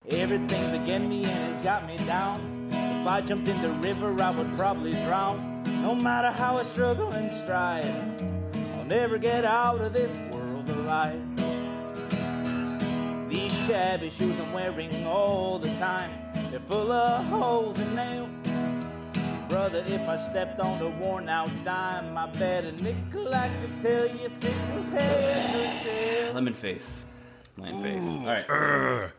Everything's against me and it's got me down. If I jumped in the river, I would probably drown. No matter how I struggle and strive, I'll never get out of this world alive. These shabby shoes I'm wearing all the time, they're full of holes and nails. Brother, if I stepped on a worn out dime, I bet a nickel I could tell you if it was head or tail. Lemon face. All right.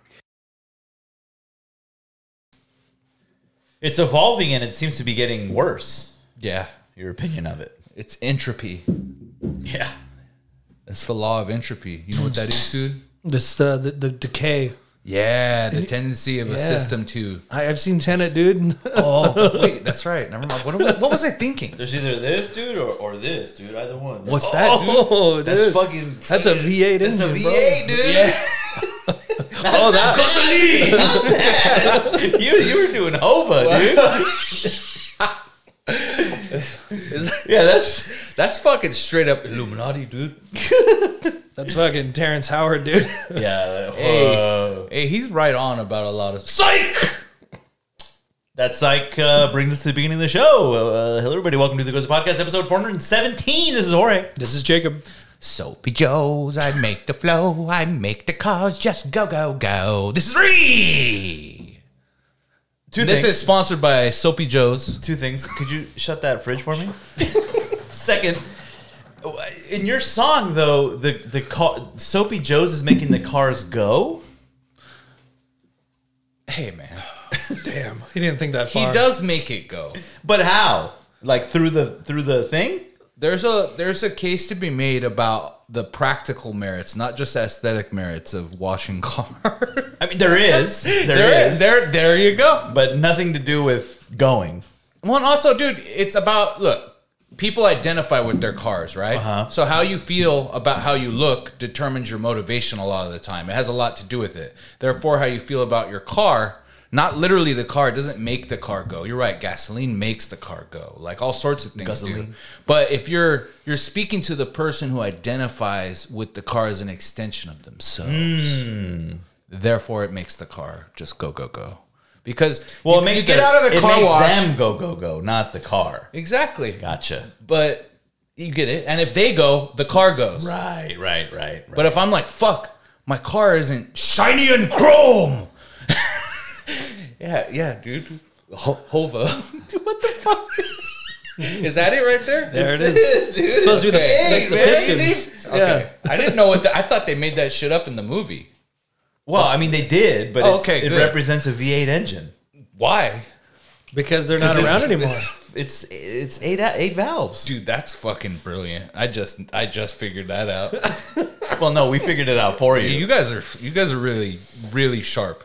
It's evolving and it seems to be getting worse. Yeah. Your opinion of it? It's entropy. Yeah. It's the law of entropy. You know what that is, dude? This the decay. Yeah, the tendency of a system to... I've seen Tenet, dude. Oh, wait, that's right. Never mind. What was I thinking? There's either this dude or this dude. Either one. What's that, dude? Oh, That's dude. fucking... That's a V8 That's a engine, V8, dude. Yeah. Oh, that. you were doing Hova, dude. Yeah, that's fucking straight up Illuminati, dude. That's fucking Terrence Howard, dude. Yeah. Hey, he's right on about a lot of... Psych! That psych brings us to the beginning of the show. Hello, everybody. Welcome to the Goes Podcast, episode 417. This is Jorge. This is Jacob. Soapy Joe's, I make the flow, I make the cars just go, go, go. This is Ree! This is sponsored by Soapy Joe's. Two things. Could you shut that fridge for me? Second, in your song, though, the Soapy Joe's is making the cars go? Hey, man. Damn, he didn't think that He far. does make it go. But how? Like through the thing? There's a case to be made about the practical merits, not just aesthetic merits of washing cars. I mean, there is. There you go. But nothing to do with going. Well, and also, dude, it's about, look, people identify with their cars, right? Uh-huh. So how you feel about how you look determines your motivation a lot of the time. It has a lot to do with it. Therefore, how you feel about your car, not literally the car, it doesn't make the car go. You're right, gasoline makes the car go. Like all sorts of things do. But if you're speaking to the person who identifies with the car as an extension of themselves, therefore it makes the car just go, go, go. Because Well, it makes you get out of the car wash. them go, not the car. Exactly. Gotcha. But you get it. And if they go, the car goes. Right. But if I'm like, fuck, my car isn't shiny and chrome. yeah, dude. Hova. Dude, what the fuck? Is that it right there? There it is. It is, dude. It's supposed to be Hey, the man, Pistons. easy? Okay. I didn't know what I thought they made that shit up in the movie. Well, I mean, they did, but it good. represents a V8 engine. Why? Because they're not around anymore. It's eight valves. Dude, that's fucking brilliant. I just figured that out. Well, no, we figured it out for you. You guys are really, really sharp.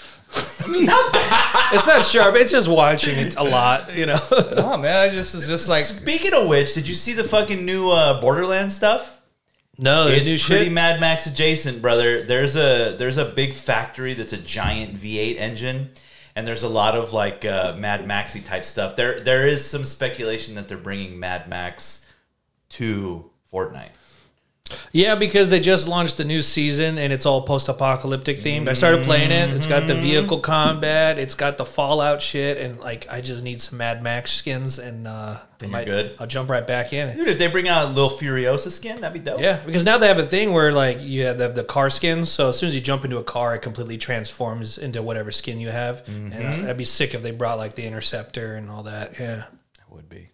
It's not sharp. It's just watching it a lot, you know. No, man, it's just like... Speaking of which, did you see the fucking new Borderlands stuff? No, It's new pretty shit. Mad Max adjacent, brother. There's a big factory that's a giant V8 engine, and there's a lot of like Mad Maxy type stuff. There is some speculation that they're bringing Mad Max to Fortnite. Yeah, because they just launched the new season and it's all post-apocalyptic themed. I started playing it. It's got the vehicle combat. It's got the Fallout shit, and like I just need some Mad Max skins, and Then you're good. I'll jump right back in. Dude, if they bring out a little Furiosa skin, that'd be dope. Yeah, because now they have a thing where like you have the car skins. So as soon as you jump into a car, it completely transforms into whatever skin you have. And that'd be sick if they brought like the Interceptor and all that. Yeah, It would be.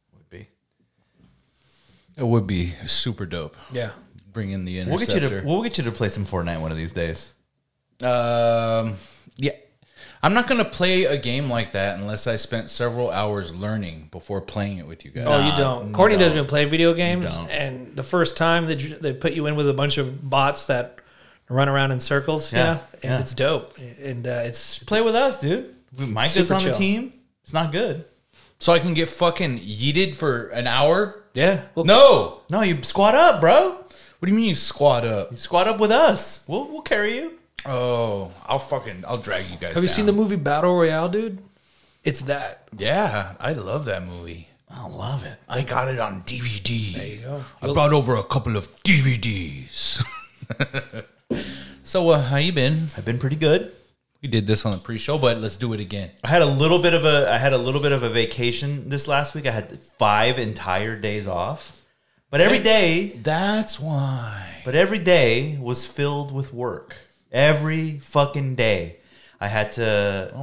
It would be super dope. yeah. Bring in the We'll Interceptor. get you to play some Fortnite one of these days. Yeah. I'm not going to play a game like that unless I spent several hours learning before playing it with you guys. Oh, you don't. Courtney doesn't even play video games, Don't. and the first time they put you in with a bunch of bots that run around in circles, Yeah, and it's dope, and it's Play with us, dude. Mike is Super on the chill. team. It's not good. So I can get fucking yeeted for an hour? yeah. Well, No. No, you squat up, bro. What do you mean you squat up? You squat up with us. We'll carry you. Oh, I'll drag you guys have you seen the movie Battle Royale, dude? It's that. Yeah, I love that movie. I love it. I got it on DVD. There you go. I brought over a couple of DVDs. So, how you been? I've been pretty good. We did this on the pre-show, but let's do it again. I had a little bit of a vacation this last week. I had 5 entire days off. But every day was filled with work. Every fucking day. I had to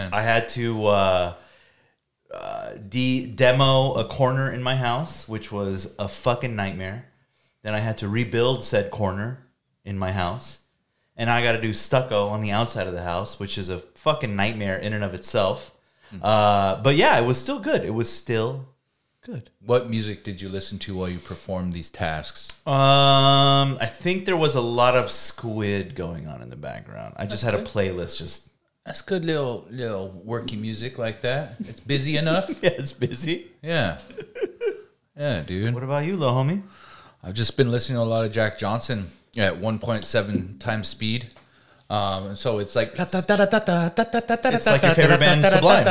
demo a corner in my house, which was a fucking nightmare. Then I had to rebuild said corner in my house. And I got to do stucco on the outside of the house, which is a fucking nightmare in and of itself. But yeah, it was still good. It was still good. What music did you listen to while you performed these tasks? I think there was a lot of Squid going on in the background. I just had a playlist just... That's good little worky music like that. It's busy enough. Yeah, it's busy. Yeah. Yeah, dude. What about you, little homie? I've just been listening to a lot of Jack Johnson at 1.7 times speed. So it's like... It's like your favorite band, Sublime.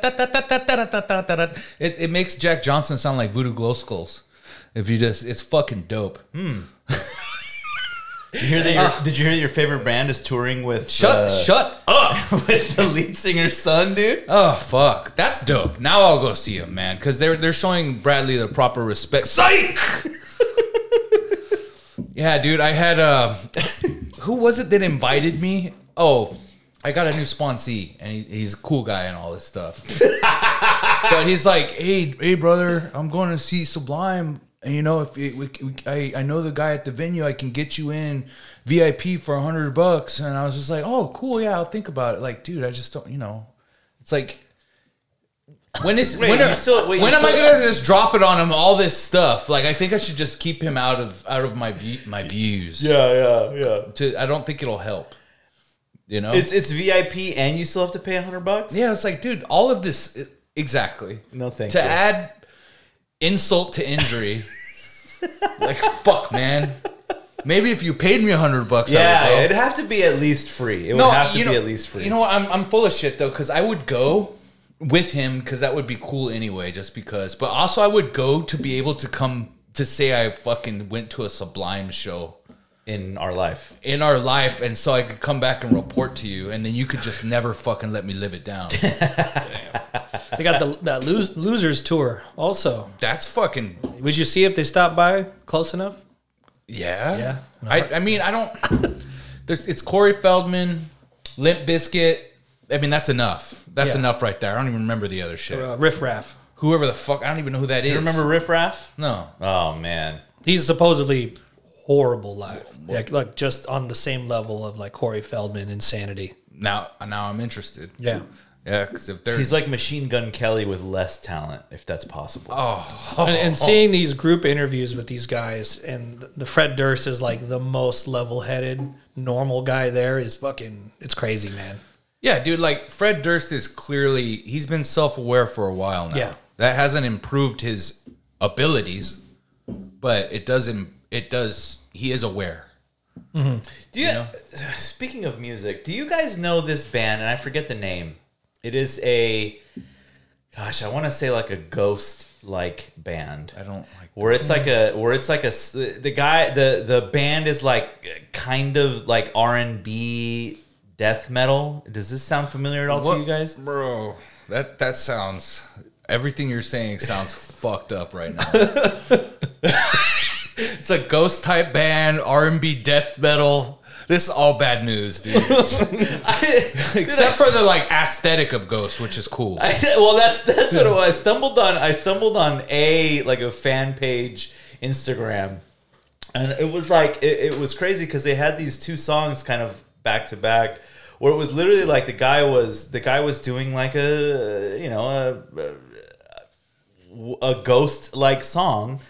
It makes Jack Johnson sound like Voodoo Glow Skulls. It's fucking dope. Did you hear that your favorite band is touring with... Shut up! with the lead singer's son, dude? Oh, fuck. That's dope. Now I'll go see him, man. Because they're showing Bradley the proper respect. Psych! Yeah, dude, I had... who was it that invited me? Oh, I got a new sponsee, and he's a cool guy and all this stuff. But he's like, hey, brother, I'm going to see Sublime. And you know, I know the guy at the venue, I can get you in VIP for $100. And I was just like, oh, cool, yeah, I'll think about it. Like, dude, I just don't, it's like, when am I gonna just drop it on him? All this stuff, like, I think I should just keep him out of my views. Yeah. I don't think it'll help. It's VIP and you still have to pay $100. Yeah, it's like, dude, all of this exactly. No, thank you. To add insult to injury, like, fuck, man. Maybe if you paid me $100, yeah, it'd have to be at least free. It would have to be at least free. You know what? I'm full of shit though, because I would go with him because that would be cool anyway, just because. But also, I would go to be able to come to say I fucking went to a Sublime show in our life, and so I could come back and report to you, and then you could just never fucking let me live it down. They got that losers tour also. That's fucking. Would you see if they stopped by close enough? Yeah. I mean, I don't. It's Corey Feldman, Limp Bizkit. I mean, that's enough. That's enough right there. I don't even remember the other shit. Riff Raff. Whoever the fuck. I don't even know who that is. You remember Riff Raff? No. Oh man. He's supposedly horrible live. Like just on the same level of like Corey Feldman insanity. Now I'm interested. Yeah. Yeah, because if he's like Machine Gun Kelly with less talent, if that's possible. And seeing these group interviews with these guys, and the Fred Durst is like the most level-headed, normal guy there. Is fucking, it's crazy, man. Yeah, dude, like Fred Durst is clearly, he's been self-aware for a while now. Yeah. That hasn't improved his abilities, but it does, he is aware. Mm-hmm. Speaking of music, do you guys know this band? And I forget the name. It is I want to say like a ghost-like band. I don't like the band is like kind of like R&B death metal. Does this sound familiar at all to you guys? Bro, that sounds, everything you're saying sounds fucked up right now. It's a ghost type band, R&B death metal. This is all bad news, dude. Except for the like aesthetic of Ghost, which is cool. That's what it was. I stumbled on a fan page Instagram, and it was like it was crazy because they had these two songs kind of back to back, where it was literally like the guy was doing like a ghost like song.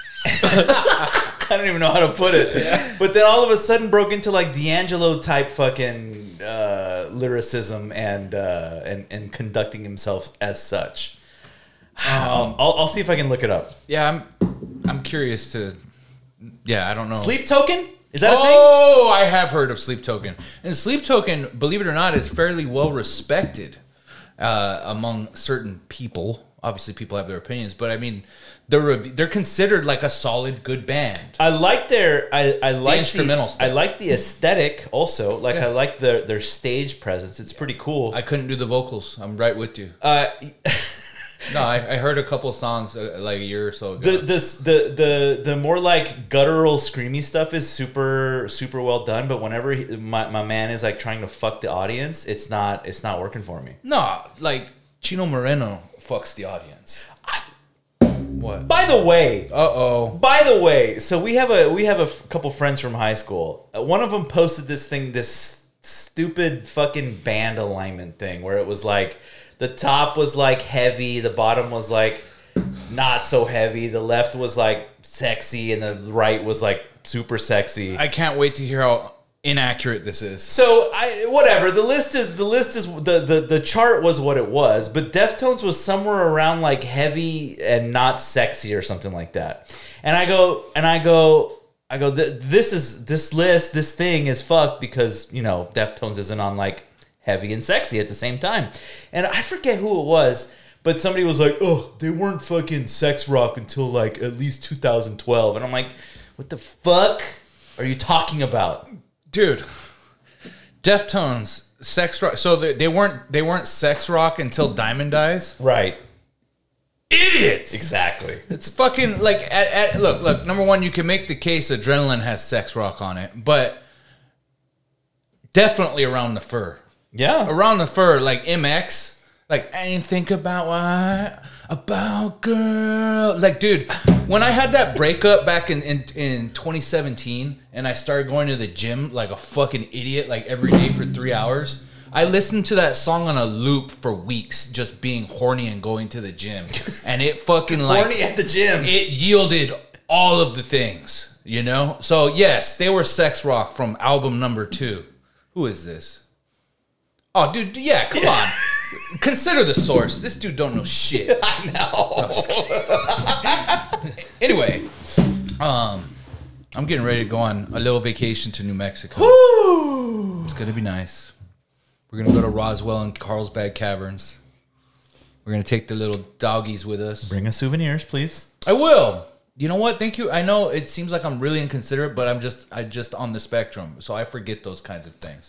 I don't even know how to put it. Yeah. But then all of a sudden broke into like D'Angelo type fucking lyricism and conducting himself as such. I'll see if I can look it up. Yeah, I'm curious to. Yeah, I don't know. Sleep Token? Is that a thing? Oh, I have heard of Sleep Token. And Sleep Token, believe it or not, is fairly well respected among certain people. obviously people have their opinions, but I mean, they're considered like a solid, good band. I like I like instrumental stuff. I like the aesthetic also. Like Yeah. I like their stage presence. It's pretty cool. I couldn't do the vocals. I'm right with you. No, I heard a couple songs like a year or so ago. the more like guttural screamy stuff is super well done, but whenever my man is like trying to fuck the audience, it's not working for me. No, like Chino Moreno fucks the audience. What? By the way, so we have a couple friends from high school. One of them posted this stupid fucking band alignment thing where it was like the top was like heavy, the bottom was like not so heavy, the left was like sexy, and the right was like super sexy. I can't wait to hear how inaccurate this is. So whatever, the list is the chart was what it was, but Deftones was somewhere around like heavy and not sexy or something like that. And I go this thing is fucked because, you know, Deftones isn't on like heavy and sexy at the same time. And I forget who it was, but somebody was like, "Oh, they weren't fucking sex rock until like at least 2012." And I'm like, "What the fuck are you talking about?" Dude, Deftones, sex rock. So they weren't sex rock until Diamond Dies. Right. Idiots. Exactly. It's fucking like look. Number one, you can make the case Adrenaline has sex rock on it, but definitely Around the Fur. Yeah. Around the Fur, like MX, like I ain't think about girl. Like, dude, when I had that breakup back in 2017 and I started going to the gym like a fucking idiot, like every day for 3 hours, I listened to that song on a loop for weeks, just being horny and going to the gym. And it fucking like Horny at the gym. It yielded all of the things, you know? So yes, they were sex rock from album number 2. Who is this? Oh, dude, yeah, come on. Consider the source. This dude don't know shit. I know. No, just kidding. Anyway, I'm getting ready to go on a little vacation to New Mexico. Woo! It's gonna be nice. We're gonna go to Roswell and Carlsbad Caverns. We're gonna take the little doggies with us. Bring us souvenirs, please. I will. You know what? Thank you. I know it seems like I'm really inconsiderate, but I just on the spectrum, so I forget those kinds of things.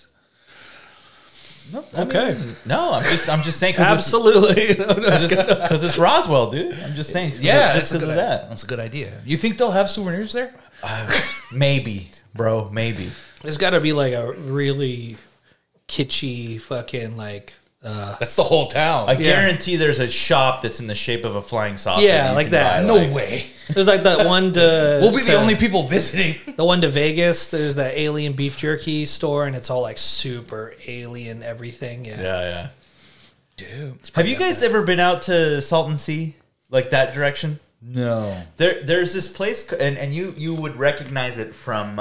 Okay. No, I'm just saying. Absolutely. Because it's Roswell, dude. I'm just saying. Yeah, just because of that. That's a good idea. You think they'll have souvenirs there? Maybe, bro. Maybe. There's got to be like a really kitschy fucking like. That's the whole town. I guarantee there's a shop that's in the shape of a flying saucer. Yeah, like that. No way. There's like that one to. We'll be the only people visiting. The one to Vegas. There's that alien beef jerky store, and it's all like super alien everything. Yeah. Yeah. Dude. Have you guys ever been out to Salton Sea, like that direction? No. There's this place, and you would recognize it from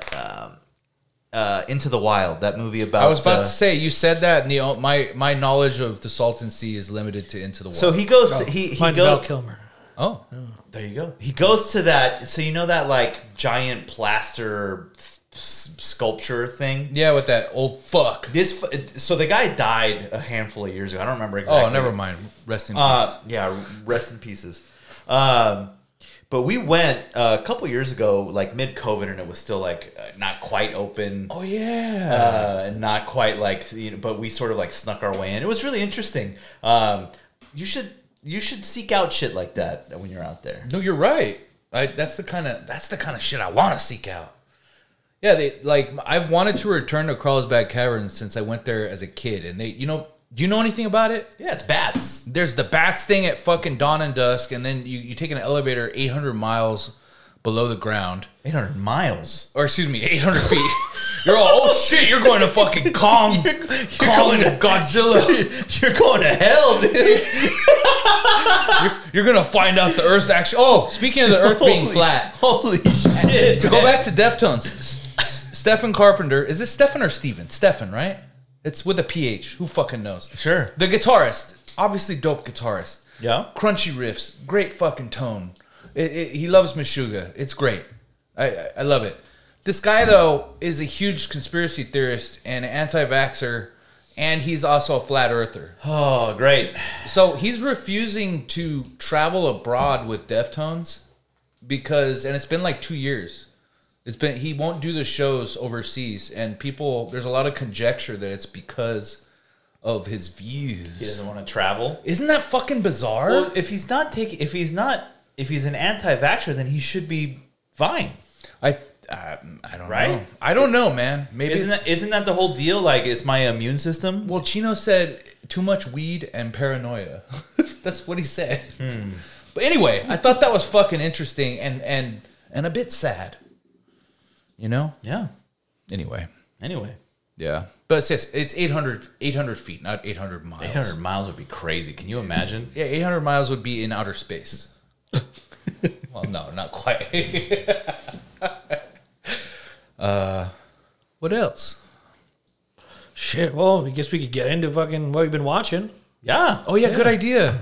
Into the Wild, that movie about. I was about to say, you said that, and my knowledge of the Salton Sea is limited to Into the Wild. So he goes. He Mine's goes. Val Kilmer. Oh. There you go. He goes to that. So you know that like giant plaster sculpture thing. Yeah, with that old fuck. So the guy died a handful of years ago. I don't remember exactly. Oh, never mind. Rest in peace. Yeah, rest in pieces. But we went a couple years ago, like mid-COVID, and it was still like not quite open. Oh yeah. And not quite like, you know, but we sort of like snuck our way in. It was really interesting. You should seek out shit like that when you're out there. No, you're right. That's the kind of shit I want to seek out. Yeah, I've wanted to return to Carlsbad Caverns since I went there as a kid, and do you know anything about it? Yeah, it's bats. There's the bats thing at fucking dawn and dusk, and then you take an elevator 800 miles below the ground. 800 miles. Or excuse me, 800 feet. You're all, oh shit, you're going to fucking Kong. You're going to Godzilla. You're going to hell, dude. You're going to find out the Earth's actually... Oh, speaking of the Earth being flat. Holy shit. To go back to Deftones, Stephen Carpenter. Is this Stephen or Steven? Stephen, right? It's with a PH. Who fucking knows? Sure. The guitarist. Obviously dope guitarist. Yeah. Crunchy riffs. Great fucking tone. He loves Meshuggah. It's great. I love it. This guy, though, is a huge conspiracy theorist and anti-vaxxer and he's also a flat earther. Oh, great. So he's refusing to travel abroad with Deftones because, and it's been like 2 years. He won't do the shows overseas, and there's a lot of conjecture that it's because of his views. He doesn't want to travel. Isn't that fucking bizarre? Well, if he's an anti-vaxxer, then he should be fine. I don't Right? know. I don't know, man. Maybe Isn't that the whole deal? Like, it's my immune system. Well, Chino said too much weed and paranoia. That's what he said. But anyway, I thought that was fucking interesting and a bit sad. You know? Yeah. Anyway. Yeah. But it says it's 800 feet, not 800 miles. 800 miles would be crazy. Can you imagine? Yeah, 800 miles would be in outer space. Well, no, not quite. What else? Shit. Well, I guess we could get into fucking what we've been watching. Yeah. Oh, yeah, good idea.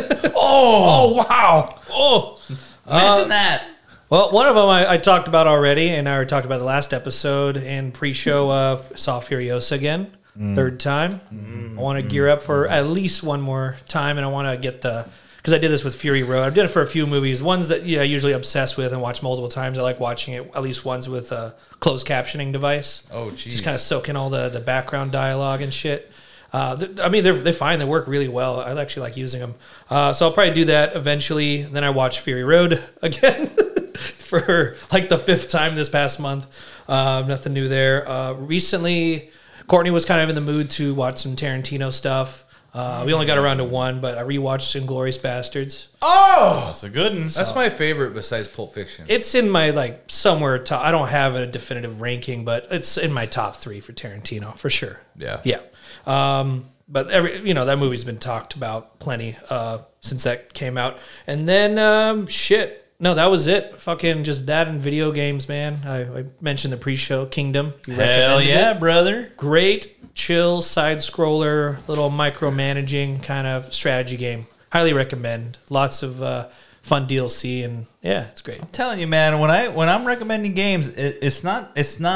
Oh wow. Oh. Imagine that. Well, one of them I talked about already, and I already talked about the last episode and pre-show. Saw Furiosa again, third time. I want to gear up for at least one more time, and I want to get because I did this with Fury Road. I've done it for a few movies. Ones that I usually obsess with and watch multiple times. I like watching it at least once with a closed captioning device. Oh, geez. Just kind of soak in all the background dialogue and shit. I mean, they're fine. They work really well. I actually like using them. So I'll probably do that eventually. Then I watch Fury Road again for like the 5th time this past month. Nothing new there. Recently, Courtney was kind of in the mood to watch some Tarantino stuff. We only got around to one, but I rewatched Inglourious Bastards. Oh! That's a good one. That's my favorite besides Pulp Fiction. It's in my somewhere top. I don't have a definitive ranking, but it's in my top 3 for Tarantino for sure. Yeah. Yeah. But that movie's been talked about plenty since that came out. And then shit. No, that was it. Fucking just that and video games, man. I mentioned the pre-show Kingdom. You Hell recommended yeah, it. brother. Great, chill, side scroller, little micromanaging kind of strategy game. Highly recommend. Lots of fun DLC, and yeah, it's great. I'm telling you, man. When I'm recommending games, it's not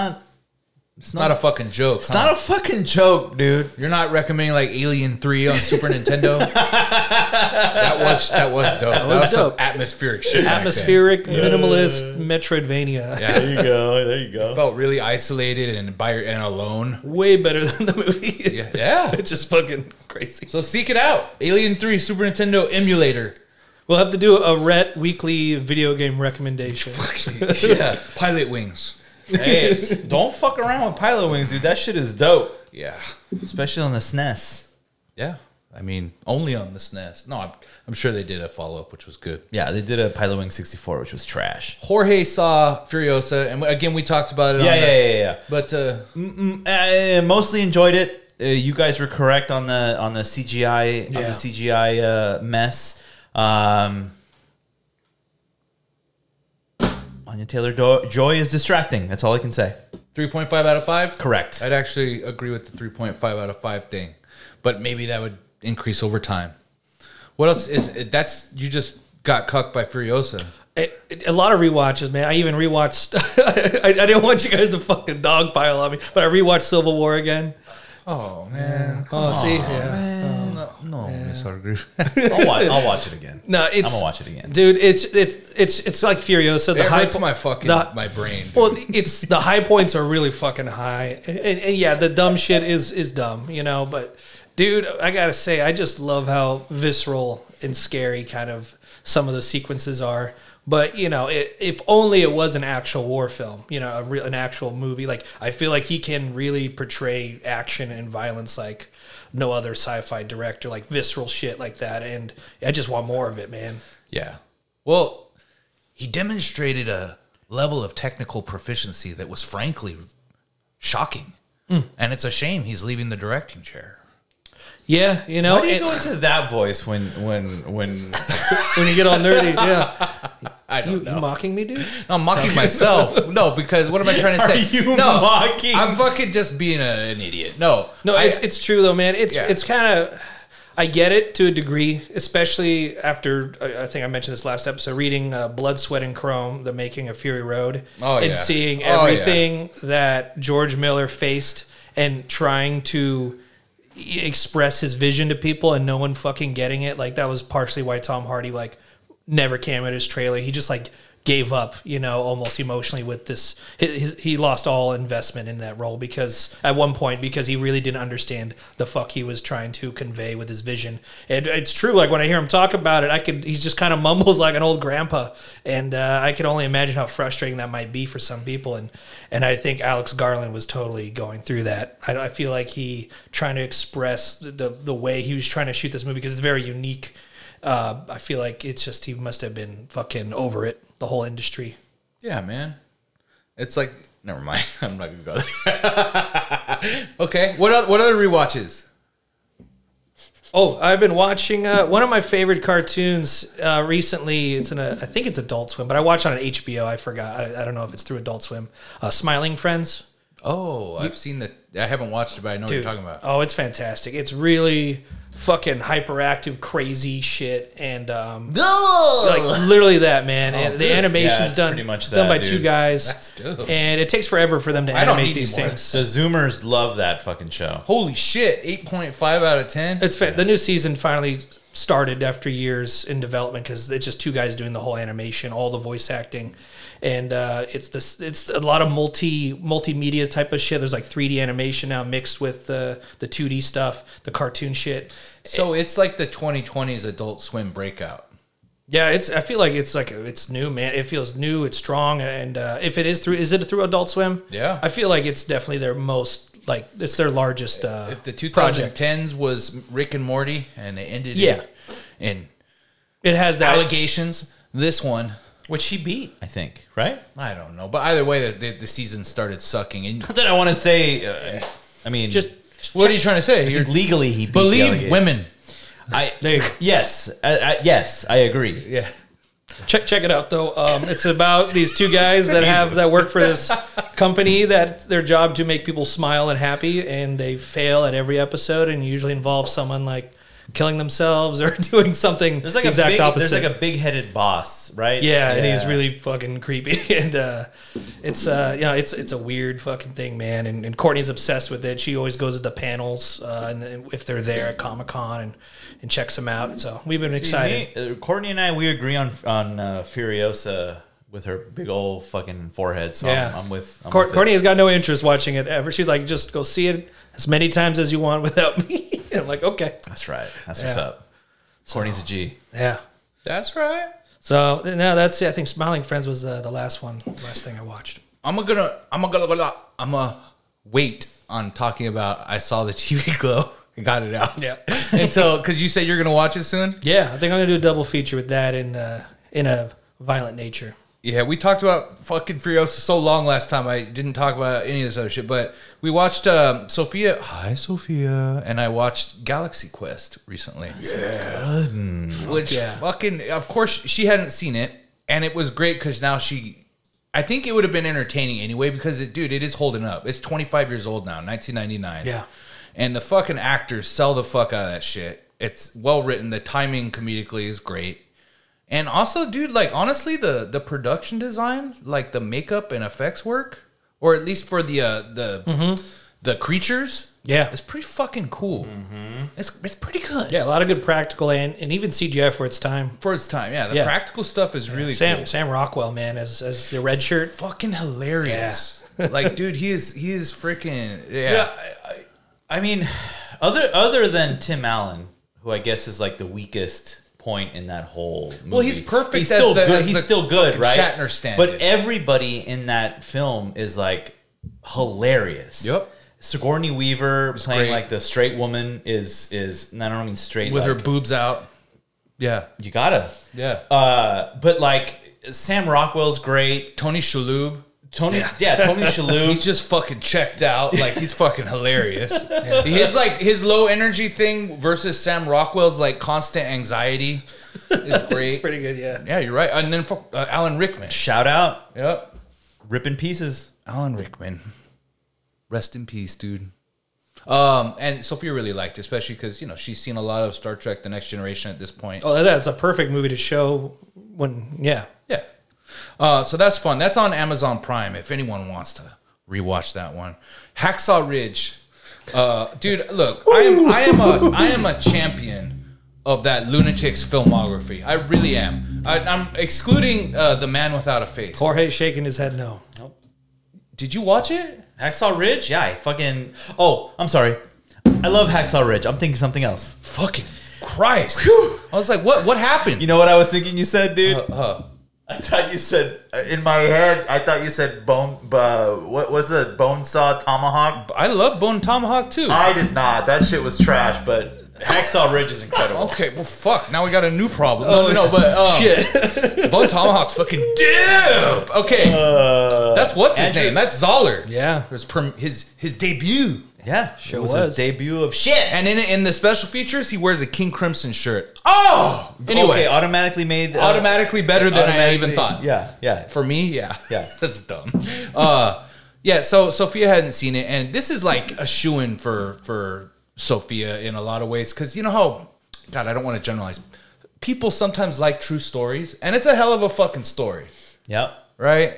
a fucking joke. It's not a fucking joke, dude. You're not recommending like Alien 3 on Super Nintendo? That was dope. That was dope. some atmospheric shit. Atmospheric, minimalist, Metroidvania. Yeah. There you go. Felt really isolated and alone. Way better than the movie. Yeah. It's just fucking crazy. So seek it out. Alien 3 Super Nintendo emulator. We'll have to do a Rhett weekly video game recommendation. Yeah. Pilot Wings. Hey, don't fuck around with Pilot Wings, dude. That shit is dope. Yeah. Especially on the SNES. Yeah. I mean, only on the SNES. No, I'm sure they did a follow-up, which was good. Yeah, they did a Pilot Wing 64, which was trash. Jorge saw Furiosa, and again, we talked about it. Yeah. But I mostly enjoyed it. You guys were correct on the CGI on the CGI mess. Anya Taylor-Joy is distracting. That's all I can say. 3.5 out of 5? Correct. I'd actually agree with the 3.5 out of 5 thing. But maybe that would increase over time. What else is you just got cucked by Furiosa. A lot of rewatches, man. I even rewatched. I didn't want you guys to fucking dogpile on me, but I rewatched Civil War again. Oh man! See, No, Miss Hargreaves. I'll watch it again. No, I'm gonna watch it again, dude. It's like Furiosa. It hurts my brain. Dude. Well, it's the high points are really fucking high, and yeah, the dumb shit is dumb, But dude, I gotta say, I just love how visceral and scary kind of some of the sequences are. But, if only it was an actual war film, an actual movie. Like, I feel like he can really portray action and violence like no other sci-fi director, like visceral shit like that. And I just want more of it, man. Yeah. Well, he demonstrated a level of technical proficiency that was frankly shocking. And it's a shame he's leaving the directing chair. Yeah, Why do you go into that voice when when you get all nerdy? Yeah, I don't know. You mocking me, dude? No, I'm mocking myself. No, because what am I trying to say? Are you mocking? I'm fucking just being an idiot. No, it's true though, man. It's kind of. I get it to a degree, especially after I think I mentioned this last episode, reading Blood, Sweat, and Chrome: The Making of Fury Road, and seeing everything that George Miller faced and trying to express his vision to people and no one fucking getting it. Like that was partially why Tom Hardy like never came at his trailer. He just like gave up, almost emotionally with this. He lost all investment in that role because at one point, because he really didn't understand the fuck he was trying to convey with his vision. And it's true. Like when I hear him talk about it, he just kind of mumbles like an old grandpa. And I can only imagine how frustrating that might be for some people. And I think Alex Garland was totally going through that. I feel like he trying to express the way he was trying to shoot this movie because it's very unique. I feel like it's just he must have been fucking over it, the whole industry. Yeah, man. It's like, never mind. I'm not gonna go there. Okay. What other rewatches? Oh, I've been watching one of my favorite cartoons recently. I think it's Adult Swim, but I watched it on HBO. I forgot. I don't know if it's through Adult Swim. Smiling Friends. Oh, I've seen that. I haven't watched it, but I know what you're talking about. Oh, it's fantastic. It's really fucking hyperactive, crazy shit, and like literally that, man. And the animation's done pretty much done by dude. two guys. That's dope. And it takes forever for them to I don't animate need these any more. things. The Zoomers love that fucking show. Holy shit! 8.5 out of 10. It's the new season finally started after years in development because it's just two guys doing the whole animation, all the voice acting, and it's a lot of multimedia type of shit. There's like 3D animation now mixed with the 2D stuff, the cartoon shit. So it's like the 2020s Adult Swim breakout. Yeah, I feel like it's new, man. It feels new, it's strong, and if it is it through Adult Swim? Yeah. I feel like it's definitely their most it's their largest If the 2010s project. was Rick and Morty and they ended in It has that allegations, this one, Which he beat, I think, right? I don't know. But either way, the season started sucking. And Not that I want to say, I mean, just what are you trying to say? You're legally he beat the believe alligator. women. there you go. Yes, yes, I agree. Yeah. Check it out though. It's about these two guys that work for this company that's their job to make people smile and happy, and they fail at every episode, and usually involves someone like killing themselves or doing something There's like exact opposite. There's like a big-headed boss, right? Yeah, and he's really fucking creepy, and it's a weird fucking thing, man. And Courtney's obsessed with it. She always goes to the panels, and then if they're there at Comic-Con and checks them out. So we've been excited. Courtney and I, we agree on Furiosa with her big old fucking forehead. So Yeah. I'm with Courtney has got no interest watching it ever. She's like, just go see it as many times as you want without me. And I'm like, okay, That's right. That's what's Yeah. up. Courtney's a G. yeah. That's right. So now that's it. I think Smiling Friends was the last thing I watched. I'm gonna wait on talking about I saw the TV glow and got it out. Yeah. Until because you said you're gonna watch it soon. Yeah, I think I'm gonna do a double feature with that in a violent nature. Yeah, we talked about fucking Furiosa so long last time. I didn't talk about any of this other shit, but we watched Sophia. Hi, Sophia, and I watched Galaxy Quest recently. Which yeah. fucking, of course, she hadn't seen it, and it was great because now I think it would have been entertaining anyway because it is holding up. It's 25 years old now, 1999. Yeah. And the fucking actors sell the fuck out of that shit. It's well written. The timing comedically is great. And also, dude, like, honestly, the production design, like the makeup and effects work, or at least for the creatures, Yeah. it's pretty fucking cool. It's pretty good. Yeah, a lot of good practical and even CGI for its time. For its time, yeah. The Yeah. practical stuff is really cool. Sam Rockwell, man, as the red shirt. Fucking hilarious. Like, dude, he is freaking, yeah. Yeah, I mean, other than Tim Allen, who I guess is like the weakest point in that whole movie. Well, he's perfect He's as still the- good. as He's the still good, fucking right? Shatner stand-in. But everybody in that film is like hilarious. Yep. Sigourney Weaver playing great. like the straight woman is I don't mean straight With like, her boobs out. Yeah. You gotta. Yeah. But like Sam Rockwell's great. Tony Shalhoub. Tony Shalhoub. He's just fucking checked out. Like, he's fucking hilarious. His like his low energy thing versus Sam Rockwell's like constant anxiety is great. It's pretty good, yeah. Yeah, you're right. And then Alan Rickman. Shout out, Yep. ripping pieces. Alan Rickman. Rest in peace, dude. And Sophia really liked it, especially because she's seen a lot of Star Trek: The Next Generation at this point. Oh, that's a perfect movie to show yeah. Yeah. So that's fun. That's on Amazon Prime if anyone wants to rewatch that one. Hacksaw Ridge. Dude, look, I am a champion of that lunatic's filmography. I really am. I'm excluding The Man Without a Face. Jorge's shaking his head no. Did you watch it? Hacksaw Ridge? Yeah, I fucking. Oh, I'm sorry. I love Hacksaw Ridge. I'm thinking something else. Fucking Christ! I was like, what happened? You know what I was thinking you said, dude? I thought you said in my head. I thought you said bone. What was the bone saw tomahawk? I love Bone Tomahawk too. I did not. That shit was trash. But Hacksaw Ridge is incredible. Okay, well, fuck. Now we got a new problem. But shit. Bone Tomahawk's fucking dope. Okay, that's what's his name. That's Zoller. Yeah. It was his debut. Yeah, Sure it was was. a debut of shit. And in the special features, he wears a King Crimson shirt. Oh, anyway, Okay, automatically made. automatically better than I even automatically- thought. Yeah. For me, yeah. Yeah. That's dumb. Yeah, so Sophia hadn't seen it, and this is like a shoo-in for Sophia in a lot of ways, because you know how, God, I don't want to generalize. People sometimes like true stories, and it's a hell of a fucking story, Yep. right?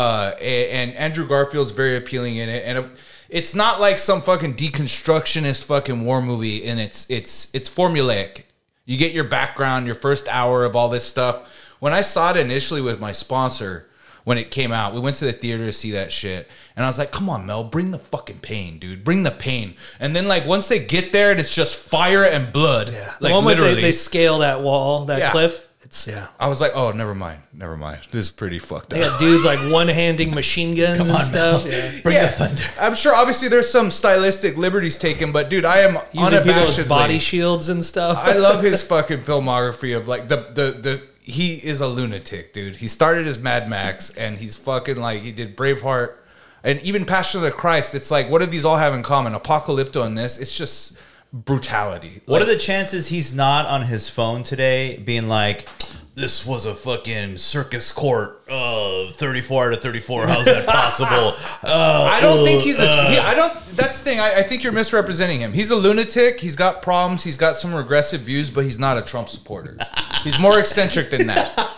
And Andrew Garfield's very appealing in it, and it's not like some fucking deconstructionist fucking war movie, and it's formulaic. You get your background, your first hour of all this stuff. When I saw it initially with my sponsor, when it came out, we went to the theater to see that shit. And I was like, come on, Mel, bring the fucking pain, dude. Bring the pain. And then, like, once they get there, it's just fire and blood. Yeah. Like, The moment literally. they scale that wall, that Yeah. cliff, it's, yeah. I was like, oh, never mind. This is pretty fucked up. They got dudes like one-handing machine guns and stuff. Yeah. Bring the thunder. I'm sure, obviously, there's some stylistic liberties taken, but, dude, I am Using people with unabashedly... body shields and stuff. I love his fucking filmography of, like, he is a lunatic, dude. He started as Mad Max, and he's fucking, like, he did Braveheart, and even Passion of the Christ. It's like, what do these all have in common? Apocalypto in this, it's just brutality. What are the chances he's not on his phone today being like, this was a fucking circus court, 34 out of 34, how's that possible? I don't think he's that's the thing. I think you're misrepresenting him. He's a lunatic. He's got problems. He's got some regressive views, but he's not a Trump supporter. He's more eccentric than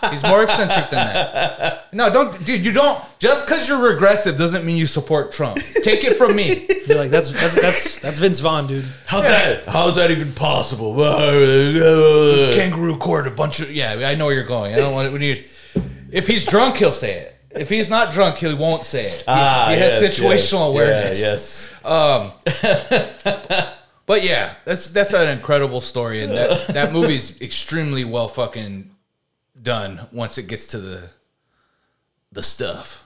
that. No, don't, dude, you don't, just because you're regressive doesn't mean you support Trump. Take it from me. You're like, that's Vince Vaughn, dude. How's that even possible? Kangaroo court, a bunch of, yeah, I know where you're going. I don't want it. If he's drunk, he'll say it. If he's not drunk, he won't say it. He has situational awareness. Yes. But yeah, that's an incredible story, and that movie's extremely well fucking done once it gets to the stuff.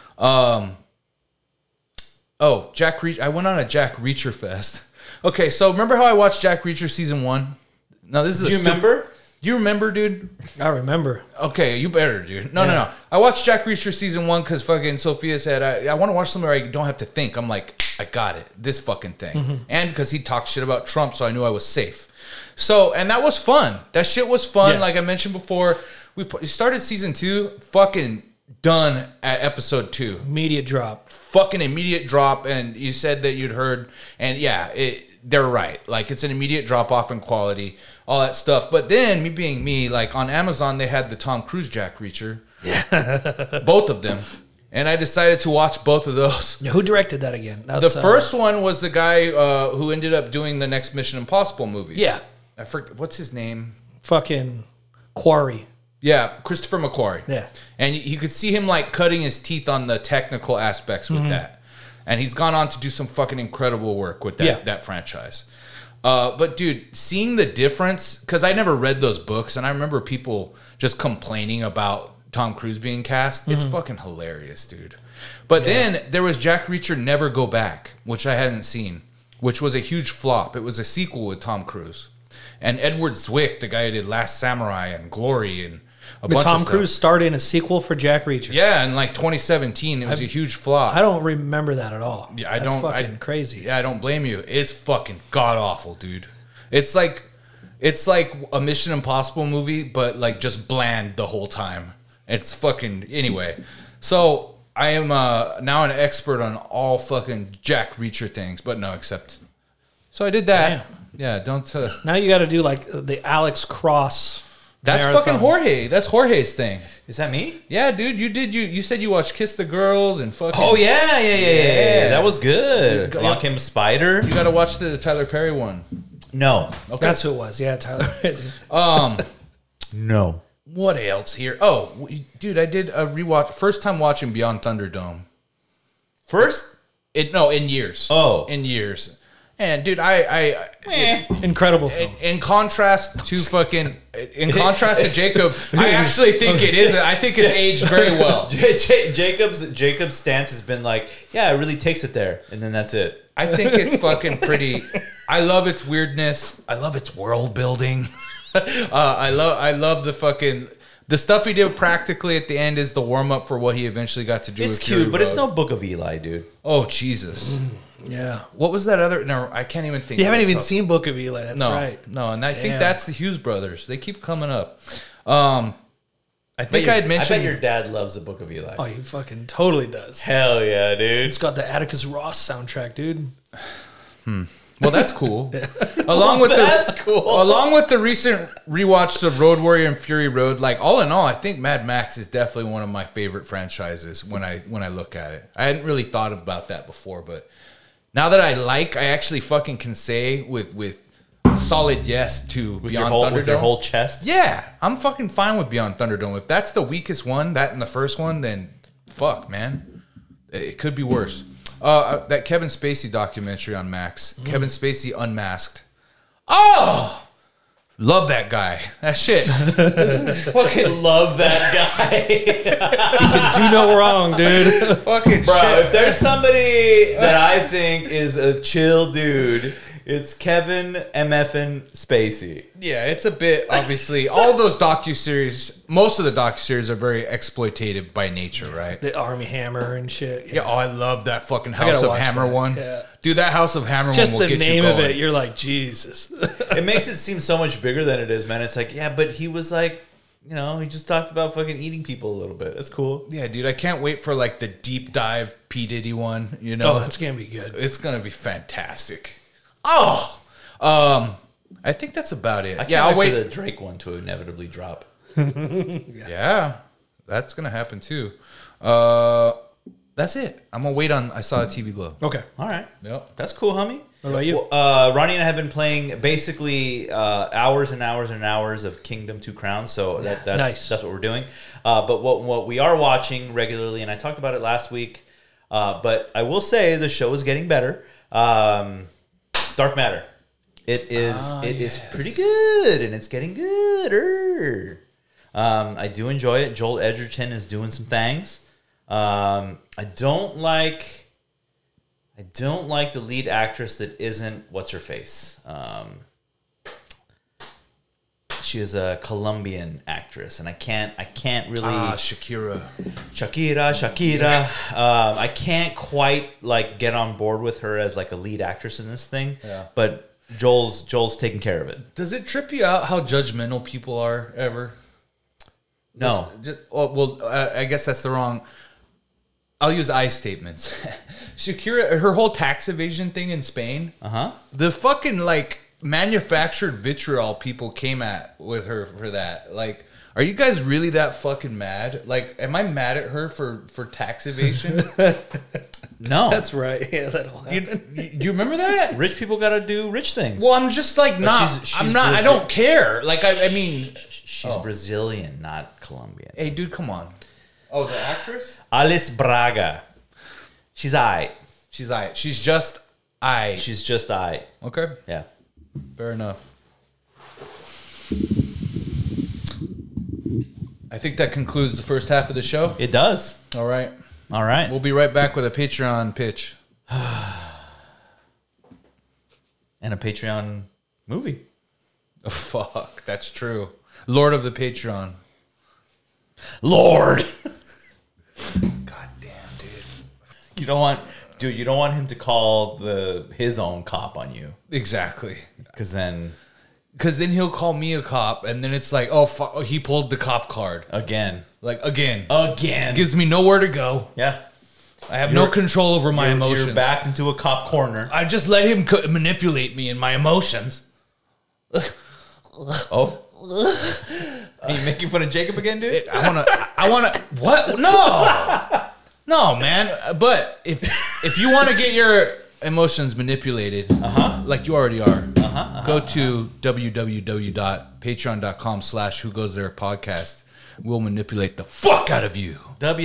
Jack Reacher. I went on a Jack Reacher fest. Okay, so remember how I watched Jack Reacher season 1? No, this is. Do you remember? Do you remember, dude? I remember. Okay, you better, dude. No. I watched Jack Reacher season 1 because fucking Sophia said, I want to watch something where I don't have to think. I'm like, I got it. This fucking thing. Mm-hmm. And because he talked shit about Trump, so I knew I was safe. So, and that was fun. That shit was fun. Yeah. Like I mentioned before, we started season 2, fucking done at episode 2. Immediate drop. Fucking immediate drop. And you said that you'd heard, and yeah, they're right. Like, it's an immediate drop off in quality, all that stuff. But then, me being me, like on Amazon, they had the Tom Cruise Jack Reacher. Yeah. Both of them. And I decided to watch both of those. Yeah, who directed that again? The first one was the guy who ended up doing the next Mission Impossible movies. Yeah. I forget, what's his name? fucking Quarry. Yeah, Christopher McQuarrie. Yeah. And you could see him like cutting his teeth on the technical aspects with that. And he's gone on to do some fucking incredible work with that franchise. But dude, seeing the difference, because I never read those books, and I remember people just complaining about Tom Cruise being cast. It's fucking hilarious, dude. But then there was Jack Reacher Never Go Back, which I hadn't seen, which was a huge flop. It was a sequel with Tom Cruise. And Edward Zwick, the guy who did Last Samurai and Glory and a bunch of Tom stuff. Cruise starred in a sequel for Jack Reacher. Yeah, in like 2017, it was a huge flop. I don't remember that at all. Yeah, That's fucking crazy. Yeah, I don't blame you. It's fucking god awful, dude. It's like a Mission Impossible movie, but like just bland the whole time. It's fucking anyway. So I am now an expert on all fucking Jack Reacher things, but no, except. So I did that. Damn. Yeah, don't. Now you got to do like the Alex Cross That's Marathon. fucking Jorge. That's Jorge's thing. Is that me? Yeah, dude, you said you watched Kiss the Girls and fucking. Oh yeah. That was good. Yeah. Along Came a Spider. You got to watch the Tyler Perry one. No. Okay. That's who it was. Yeah, Tyler. No. What else here? Oh, dude, I did a rewatch. First time watching Beyond Thunderdome. First? In years. Oh. In years. And dude, I Incredible film. in contrast to Jacob, I actually think it is. I think it's aged very well. Jacob's stance has been like, yeah, it really takes it there, and then that's it. I think it's fucking pretty. I love its weirdness. I love its world building. I love the stuff he did practically at the end is the warm up for what he eventually got to do. It's with cute, Fury but it's Road. no Book of Eli, dude. Oh Jesus! Yeah. What was that other? No, I can't even think. You of haven't it, even so- seen Book of Eli. That's no, right. No, and I think Damn. that's the Hughes brothers. They keep coming up. I think I had I mentioned. bet your dad loves the Book of Eli. Oh, he fucking totally does. Hell yeah, dude. It's got the Atticus Ross soundtrack, dude. Well, that's cool. Along with the recent rewatches of Road Warrior and Fury Road, like all in all, I think Mad Max is definitely one of my favorite franchises when I look at it. I hadn't really thought about that before, but now that I actually fucking can say with a solid yes to Beyond Thunderdome. With your whole chest. Yeah, I'm fucking fine with Beyond Thunderdome. If that's the weakest one, that and the first one, then fuck, man. It could be worse. That Kevin Spacey documentary on Max. Kevin Spacey Unmasked. Oh! Love that guy. That shit. Fucking love that guy. You can do no wrong, dude. Fucking Bro, shit. if there's somebody that I think is a chill dude, it's Kevin MFN Spacey. Yeah, it's a bit, obviously. All those docuseries, most of the docuseries are very exploitative by nature, right? The Army Hammer and shit. Yeah, oh, I love that fucking gotta House of watch Hammer that, one. yeah. Dude, that House of Hammer Just one will the get name you of going. it, you're like, Jesus. It makes it seem so much bigger than it is, man. It's like, yeah, but he was like, you know, he just talked about fucking eating people a little bit. That's cool. Yeah, dude, I can't wait for like the deep dive P. Diddy one, you know? Oh, that's going to be good. It's going to be fantastic. I think that's about it. I can't Yeah, I'll wait wait. for the Drake one to inevitably drop. Yeah, that's going to happen too. That's it. I'm going to wait on I Saw a TV Glow. Okay. All right. Yep. That's cool, homie. What about you? Well, Ronnie and I have been playing basically hours and hours and hours of Kingdom 2 Crowns, so that's Nice. that's what we're doing. But what we are watching regularly, and I talked about it last week, but I will say the show is getting better. Dark Matter. It is pretty good, and it's getting gooder. I do enjoy it. Joel Edgerton is doing some things. I don't like the lead actress that isn't what's her face. She is a Colombian actress, and I can't really Shakira. Shakira. I can't quite like get on board with her as like a lead actress in this thing. Yeah. But Joel's taking care of it. Does it trip you out how judgmental people are ever? No. I guess that's the wrong. I'll use I statements. Shakira, her whole tax evasion thing in Spain, the fucking like manufactured vitriol people came at with her for that. Like, are you guys really that fucking mad? Like, am I mad at her for tax evasion? No. That's right. Yeah, that'll happen. You remember that? Rich people got to do rich things. Well, I'm just like not. she's I'm not. I don't care. Like, I mean, She's Brazilian, not Colombian. hey, dude, come on. Oh, the actress? Alice Braga. She's aight. She's aight. She's just aight. She's just aight. Okay, Yeah. fair enough. I think that concludes the first half of the show. It does. All right. All right. We'll be right back with a Patreon pitch. And a Patreon movie. Oh, fuck, that's true. Lord of the Patreon. Lord. God damn, dude. You don't want him to call his own cop on you. Exactly. Because then Because then he'll call me a cop, and then it's like, oh, fuck, he pulled the cop card. again. Like, again. Again. Gives me nowhere to go. Yeah. I have no control over my You're emotions. backed into a cop corner. I just let him manipulate me in my emotions. Oh. Are you making fun of Jacob again, dude? I wanna. What? No, man. But if you want to get your emotions manipulated, like you already are, go to www.patreon.com/whogoestherepodcast. We'll manipulate the fuck out of you.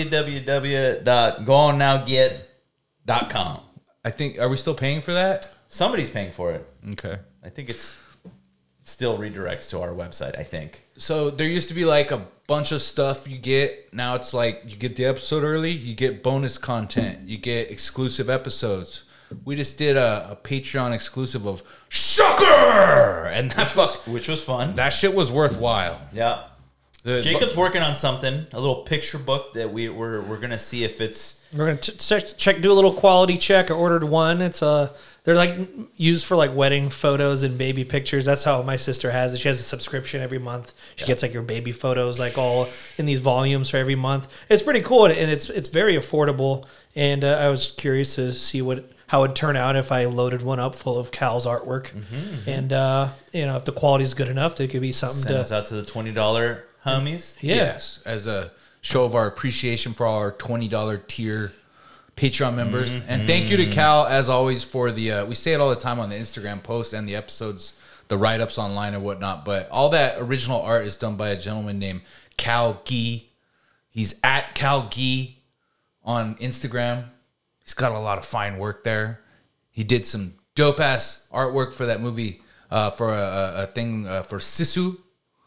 www.goonowget.com. I think. Are we still paying for that? Somebody's paying for it. Okay. I think it's still redirects to our website, I think. So there used to be like a bunch of stuff you get. Now it's like you get the episode early, you get bonus content, you get exclusive episodes. We just did a Patreon exclusive of Shocker, and Which was fun. that shit was worthwhile. Yeah. The- Jacob's working on something, a little picture book that we're gonna see if it's We're gonna check, do a little quality check. I ordered one. It's they're like used for like wedding photos and baby pictures. That's how my sister has it. She has a subscription every month. She gets like your baby photos like all in these volumes for every month. It's pretty cool, and it's very affordable. And I was curious to see how it'd turn out if I loaded one up full of Cal's artwork. And if the quality's good enough, it could be something send to us out to the $20 homies. Yes, as a show of our appreciation for all our $20 tier Patreon members. And thank you to Cal, as always, for the, we say it all the time on the Instagram posts and the episodes, the write-ups online and whatnot, but all that original art is done by a gentleman named Cal Gee. He's at Cal Gee on Instagram. He's got a lot of fine work there. He did some dope-ass artwork for that movie, for a thing for Sisu.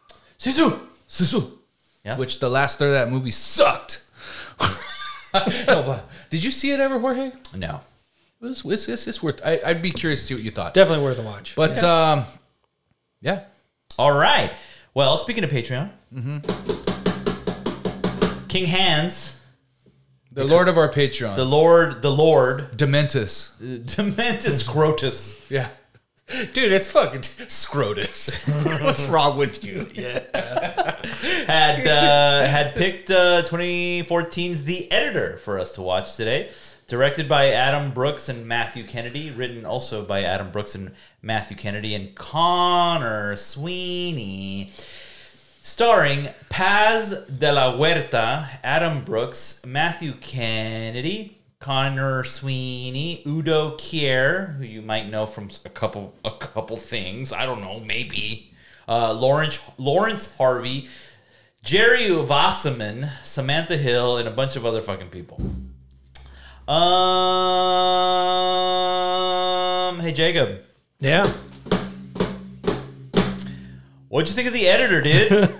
Yeah. Which the last third of that movie sucked. Did you see it ever, Jorge? No. It's worth. I'd be curious to see what you thought. definitely worth a watch. But yeah. All right. Well, speaking of Patreon, King Hans, The Lord of our Patreon. the Lord, Dementus. Dementus Crotus. Yeah. Dude, it's fucking Scrotus. What's wrong with you? had picked 2014's The Editor for us to watch today. Directed by Adam Brooks and Matthew Kennedy. Written also by Adam Brooks and Matthew Kennedy and Connor Sweeney. Starring Paz de la Huerta, Adam Brooks, Matthew Kennedy, Connor Sweeney, Udo Kier, who you might know from a couple things. I don't know, maybe. Lawrence Harvey, Jerry Wasserman, Samantha Hill, and a bunch of other fucking people. Hey Jacob, Yeah. what'd you think of The Editor, dude?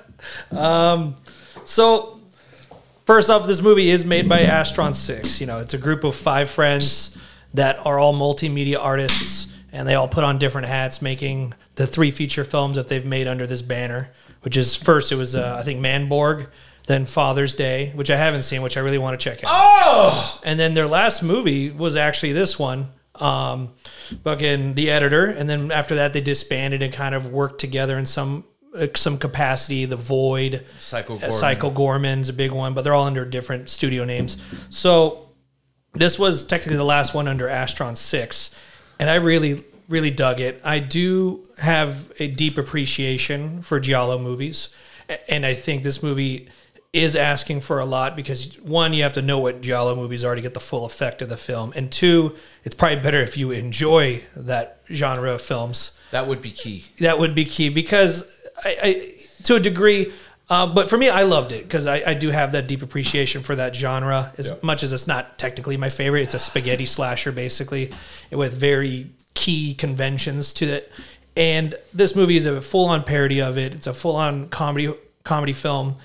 So, first off, this movie is made by Astron 6. You know, it's a group of 5 friends that are all multimedia artists, and they all put on different hats, making the 3 feature films that they've made under this banner, which is first, it was, I think, Manborg, then Father's Day, which I haven't seen, which I really want to check out. Oh! And then their last movie was actually this one, fucking The Editor. And then after that, they disbanded and kind of worked together in some capacity. The Void, Psycho Gorman's a big one, but they're all under different studio names. So this was technically the last one under Astron 6, and I really, really dug it. I do have a deep appreciation for giallo movies, and I think this movie is asking for a lot because, one, you have to know what giallo movies are to get the full effect of the film, and 2, it's probably better if you enjoy that genre of films. That would be key. That would be key because I to a degree, but for me, I loved it because I do have that deep appreciation for that genre. As much as it's not technically my favorite, it's a spaghetti slasher basically with very key conventions to it. And this movie is a full-on parody of it. It's a full-on comedy film.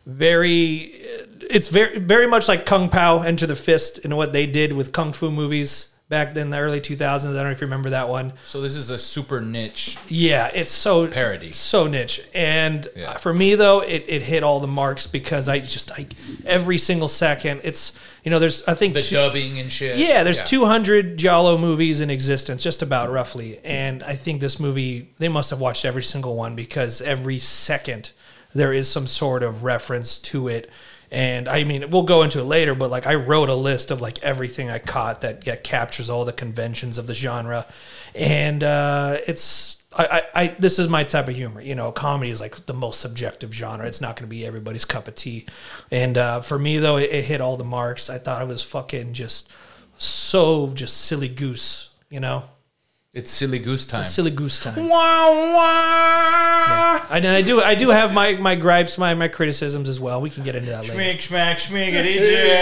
It's very much like Kung Pao, Enter the Fist, and what they did with kung fu movies back in the early 2000s. I don't know if you remember that one. So this is a super niche. Yeah, it's so parody, so niche. And for me though, it hit all the marks because I every single second. It's there's I think dubbing and shit. Yeah, there's 200 giallo movies in existence, just about roughly. And I think this movie, they must have watched every single one because every second there is some sort of reference to it. And I mean, we'll go into it later, but like I wrote a list of like everything I caught that captures all the conventions of the genre. And this is my type of humor. You know, comedy is like the most subjective genre. It's not going to be everybody's cup of tea. And for me, though, it hit all the marks. I thought it was fucking just silly goose, you know? It's silly goose time. It's silly goose time. Wow, wow. Yeah. And I do have my gripes, my criticisms as well. We can get into that later. Schmick, schmack, schmiggity,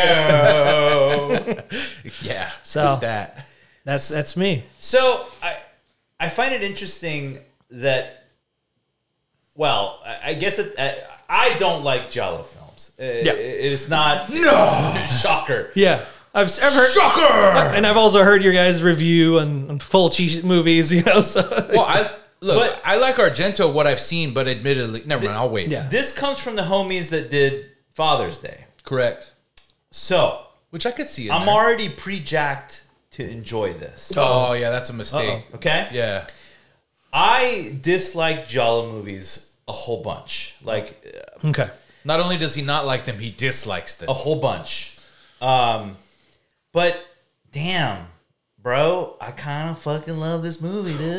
Joe. Yeah. So that. that's me. So I find it interesting that, well, I guess I don't like Giallo films. It's not shocker. Yeah. I've heard, Shocker! and I've also heard your guys' review on Fulci movies, you know. So Well, I like Argento, what I've seen, but admittedly, never mind, I'll wait. Yeah. This comes from the homies that did Father's Day. Correct. So Which I could see. I'm already pre-jacked to enjoy this. Oh, yeah, that's a mistake. Okay? Yeah. I dislike Giallo movies a whole bunch. Like, okay. Not only does he not like them, he dislikes them. a whole bunch. But damn, bro, I kind of fucking love this movie, dude.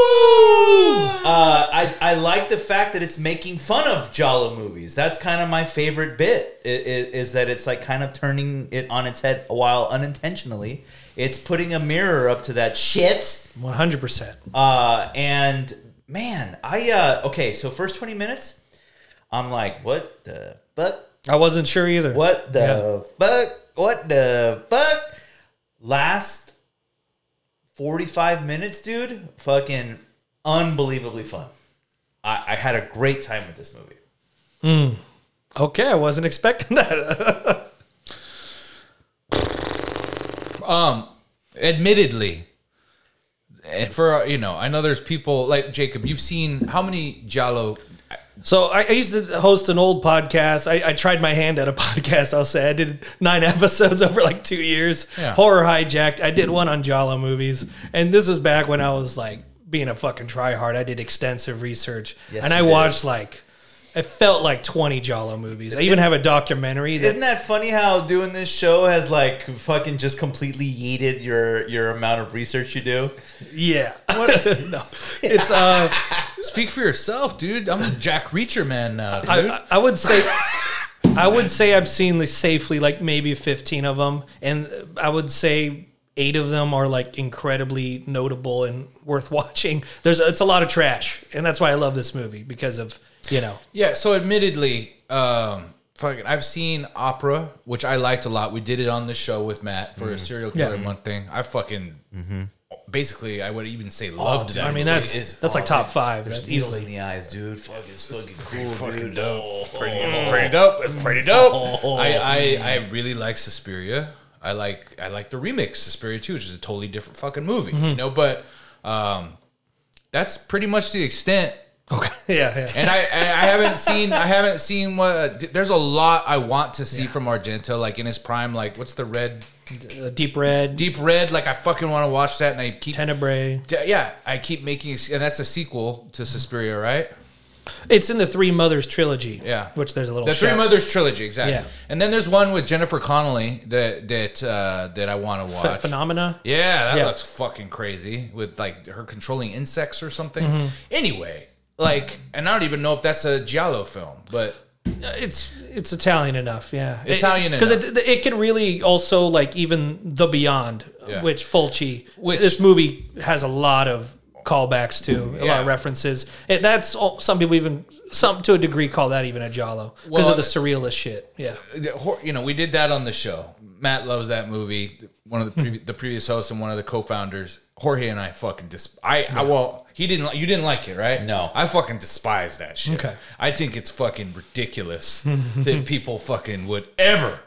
I like the fact that it's making fun of Giallo movies. That's kind of my favorite bit. Is that it's like kind of turning it on its head while unintentionally it's putting a mirror up to that shit. 100%. And man, okay. So first 20 minutes, I'm like, what the fuck? I wasn't sure either. What the fuck? What the fuck? Last 45 minutes, dude, fucking unbelievably fun. I had a great time with this movie. Okay, I wasn't expecting that. Admittedly, and for I know there's people like Jacob. You've seen how many Giallo? So I used to host an old podcast. I tried my hand at a podcast, I'll say. I did 9 episodes over like 2 years. Yeah. Horror Hijacked. I did one on Giallo movies. And this is back when I was like being a fucking tryhard. I did extensive research. Yes, and I you did. watched it felt like 20 Giallo movies. I even have a documentary that... Isn't that funny how doing this show has like fucking just completely yeeted your amount of research you do? Yeah. No. It's... Speak for yourself, dude. I'm a Jack Reacher man now, dude. I would say I've seen safely like maybe 15 of them, and I would say 8 of them are like incredibly notable and worth watching. It's a lot of trash, and that's why I love this movie because of Yeah. So admittedly, I've seen Opera, which I liked a lot. We did it on the show with Matt for a serial killer month thing. I fucking basically, I would even say loved it. I mean that's like top 5 There's easily. in the eyes, dude. It's fucking cool, fucking dude. dope. Pretty dope. It's pretty dope. I really like Suspiria. I like the remix Suspiria 2, which is a totally different fucking movie. But that's pretty much the extent. Okay. Yeah. And I haven't seen what there's a lot I want to see from Argento, like in his prime, like what's the red Deep Red, like I fucking want to watch that, and I keep Tenebrae. yeah, I keep making, and that's a sequel to Suspiria, right? It's in the Three Mothers trilogy. Yeah. Which there's a little The Three shout. Mothers trilogy, exactly. Yeah. And then there's one with Jennifer Connelly that I want to watch. Phenomena. Yeah, that Yeah. looks fucking crazy with like her controlling insects or something. Anyway, like, and I don't even know if that's a Giallo film, but It's Italian enough, yeah. Italian because enough. it can really also like even The Beyond, Yeah. which Fulci, this movie has a lot of callbacks to, a lot of references. Some people even to a degree call that even a Giallo because Well, of the surrealist shit. Yeah, we did that on the show. Matt loves that movie. One of the previous hosts and one of the co-founders, Jorge, and I fucking you didn't like it, right? No. I fucking despise that shit. Okay. I think it's fucking ridiculous that people fucking would ever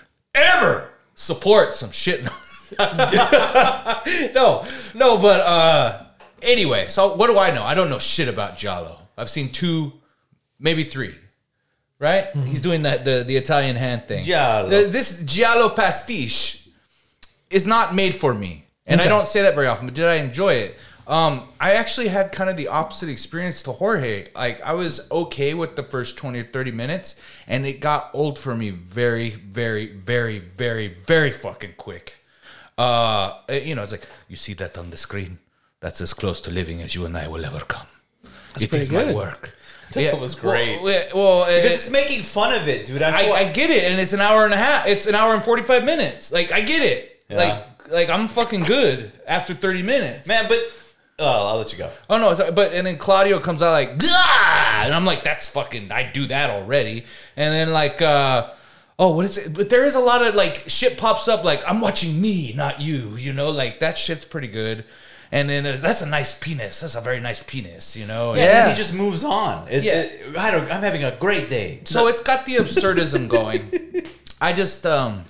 support some shit. No, but anyway, so what do I know? I don't know shit about Giallo. I've seen 2, maybe 3. Right? He's doing the Italian hand thing. Giallo. This Giallo pastiche is not made for me. And I don't say that very often, but did I enjoy it? I actually had kind of the opposite experience to Jorge. Like, I was okay with the first 20 or 30 minutes, and it got old for me very, very, very, very, very fucking quick. It's like, you see that on the screen? That's as close to living as you and I will ever come. It pretty is my good. work. That was great. Well, because it's making fun of it, dude. I get it, and it's an hour and a half. It's an hour and 45 minutes. Like, I get it. Yeah. Like I'm fucking good after 30 minutes. Man, but I'll let you go. Oh no, and then Claudio comes out like, "Gah!" And I'm like, that's fucking, I do that already. And then like, what is it? But there is a lot of like shit pops up like, I'm watching me, not you. You know, like that shit's pretty good. And then that's a nice penis. That's a very nice penis. You know. Yeah. He just moves on. Yeah. I'm having a great day. So it's got the absurdism going. I just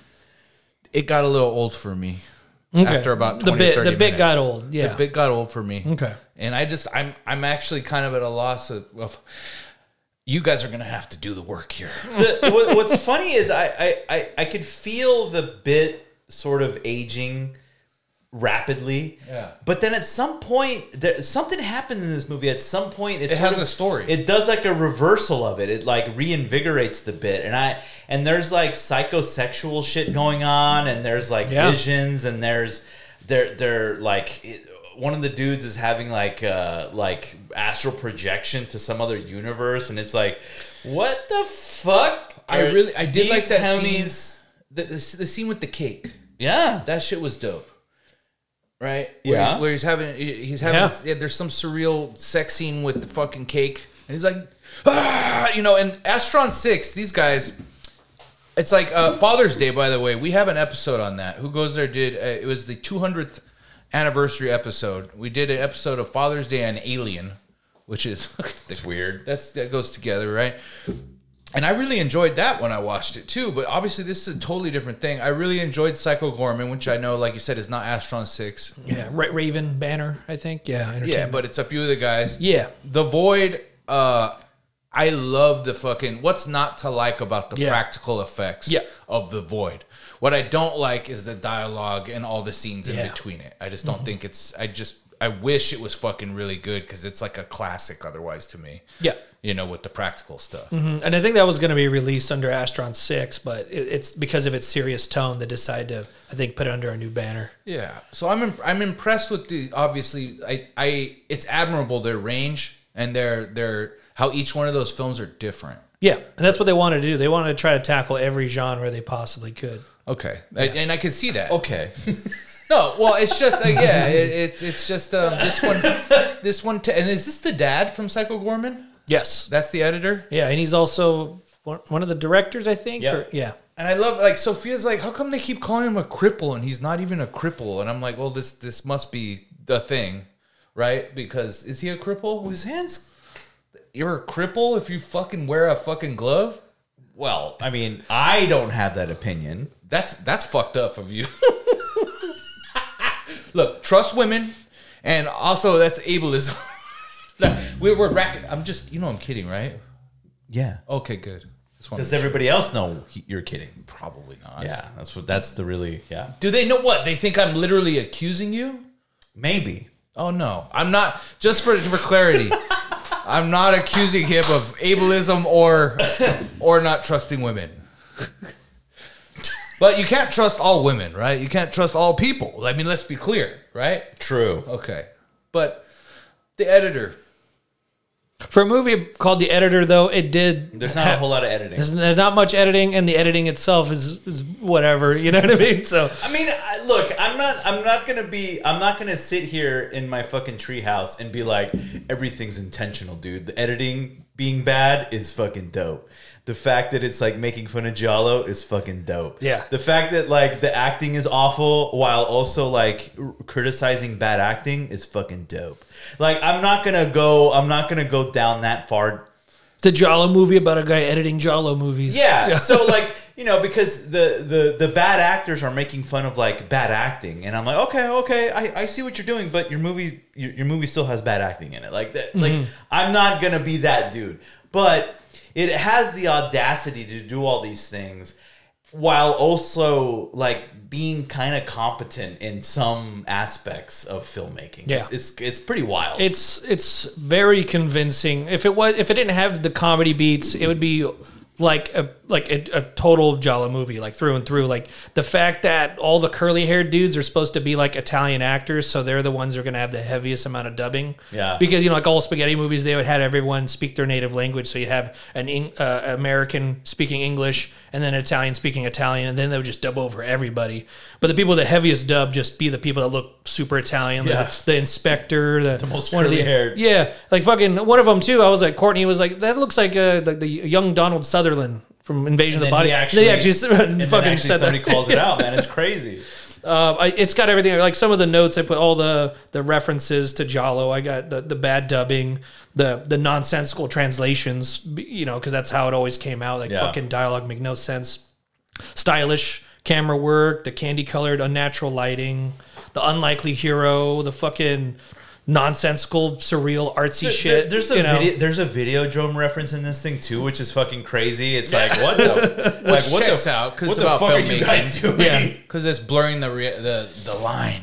it got a little old for me. Okay. After about 20, 30 the bit minutes. got old. Yeah. The bit got old for me. Okay. And I'm actually kind of at a loss of you guys are gonna have to do the work here. What's funny is I could feel the bit sort of aging rapidly. Yeah. But then at some point, something happens in this movie. At some point, it has a story. It does like a reversal of it. It like reinvigorates the bit, and there's like psychosexual shit going on, and there's like visions, and they're like. One of the dudes is having like astral projection to some other universe, and it's like, what the fuck? I did like that homies? scene. The scene with the cake. Yeah, That shit was dope. Right? Yeah. Where he's having there's some surreal sex scene with the fucking cake. And he's like, and Astron 6, these guys, it's like Father's Day, by the way. We have an episode on that. Who Goes There did, it was the 200th anniversary episode. We did an episode of Father's Day and Alien, which is it's weird. that goes together, right? And I really enjoyed that when I watched it too, but obviously this is a totally different thing. I really enjoyed Psycho Gorman, which I know, like you said, is not Astron 6. Yeah, Raven Banner, I think. Yeah, Yeah, but it's a few of the guys. Yeah. The Void, I love the fucking, what's not to like about the practical effects of The Void. What I don't like is the dialogue and all the scenes in between it. I just don't think it's, I wish it was fucking really good because it's like a classic otherwise to me. Yeah. With the practical stuff. Mm-hmm. And I think that was going to be released under Astron 6, but it's because of its serious tone they decided to, I think, put it under a new banner. Yeah. So I'm impressed with the, obviously, it's admirable, their range and their how each one of those films are different. Yeah, and that's what they wanted to do. They wanted to try to tackle every genre they possibly could. Okay. Yeah. And I can see that. Okay. No, well, it's just it's just this one. And is this the dad from Psycho Gorman? Yes, That's the editor. yeah, and he's also one of the directors, I think. Yep. Yeah, And I love, like, Sophia's like, how come they keep calling him a cripple and he's not even a cripple? And I'm like, well, this must be the thing, right? Because is he a cripple? His hands. You're a cripple if you fucking wear a fucking glove? Well, I mean, I don't have that opinion. That's fucked up of you. Look, trust women, and also that's ableism. We're racking. I'm just, I'm kidding, right? Yeah. Okay, good. Does everybody else know you're kidding? Probably not. Yeah, that's the really, yeah. Do they know what? They think I'm literally accusing you? Maybe. Oh, no. I'm not, just for clarity, I'm not accusing him of ableism or not trusting women. But you can't trust all women, right? You can't trust all people. I mean, let's be clear, right? True. Okay. But the editor. for a movie called The Editor, though, it did. There's not a whole lot of editing. There's not much editing, and the editing itself is whatever. You know what I mean? So I mean, look, I'm not gonna sit here in my fucking treehouse and be like, everything's intentional, dude. The editing being bad is fucking dope. The fact that it's like making fun of Giallo is fucking dope. Yeah. The fact that like the acting is awful while also like criticizing bad acting is fucking dope. Like I'm not gonna go down that far. it's a Giallo movie about a guy editing Giallo movies. Yeah. So like, because the bad actors are making fun of like bad acting, and I'm like, okay, I see what you're doing, but your movie still has bad acting in it. Like that. Mm-hmm. Like I'm not gonna be that dude, but it has the audacity to do all these things, while also like being kind of competent in some aspects of filmmaking. Yeah. It's pretty wild. It's very convincing. If it didn't have the comedy beats, it would be like a total Giallo movie, like through and through. Like the fact that all the curly haired dudes are supposed to be like Italian actors, so they're the ones who are going to have the heaviest amount of dubbing. Yeah. Because like all spaghetti movies, they would have everyone speak their native language. So you'd have an American speaking English and then an Italian speaking Italian, and then they would just dub over everybody. But the people with the heaviest dub just be the people that look super Italian. Yeah. Like the inspector, the most one of the- curly-haired. Yeah, like fucking one of them too. I was like, Courtney was like, that looks like the young Donald Sutherland from Invasion of the Body. He actually fucking said somebody that. calls it out, man. It's crazy. It's got everything. Like some of the notes, I put all the references to Giallo. I got the bad dubbing, the nonsensical translations, because that's how it always came out. Like fucking dialogue make no sense. Stylish camera work, the candy colored unnatural lighting, the unlikely hero, the fucking nonsensical surreal artsy shit. There's a Videodrome reference in this thing too, which is fucking crazy. It's like what the Which checks out because what it's the about fuck are you filmmaking. guys doing? Yeah. Because it's blurring the line.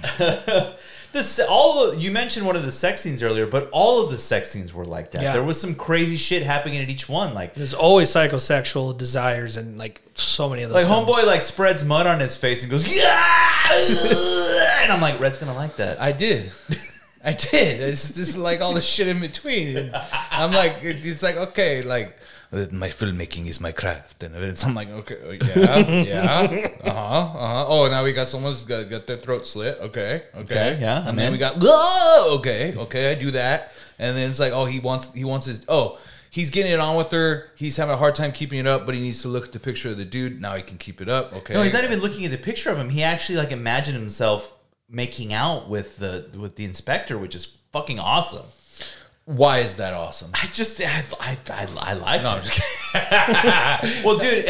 You mentioned one of the sex scenes earlier, but all of the sex scenes were like that. Yeah. There was some crazy shit happening at each one. Like There's always psychosexual desires and like so many of those. like homeboy like spreads mud on his face and goes yeah, and I'm like, Red's gonna like that. I did. It's just like all the shit in between. And I'm like, it's like, okay, like, my filmmaking is my craft. And I'm like, okay, yeah. Oh, now we got someone's got their throat slit. Okay. yeah, And I'm then in. we got, whoa, okay, I do that. And then it's like, oh, he wants his, he's getting it on with her. He's having a hard time keeping it up, but he needs to look at the picture of the dude. Now he can keep it up. Okay. No, he's not even looking at the picture of him. He actually like imagined himself making out with the inspector, which is fucking awesome. Why is that awesome? I like No, I'm it. just kidding. Well, dude,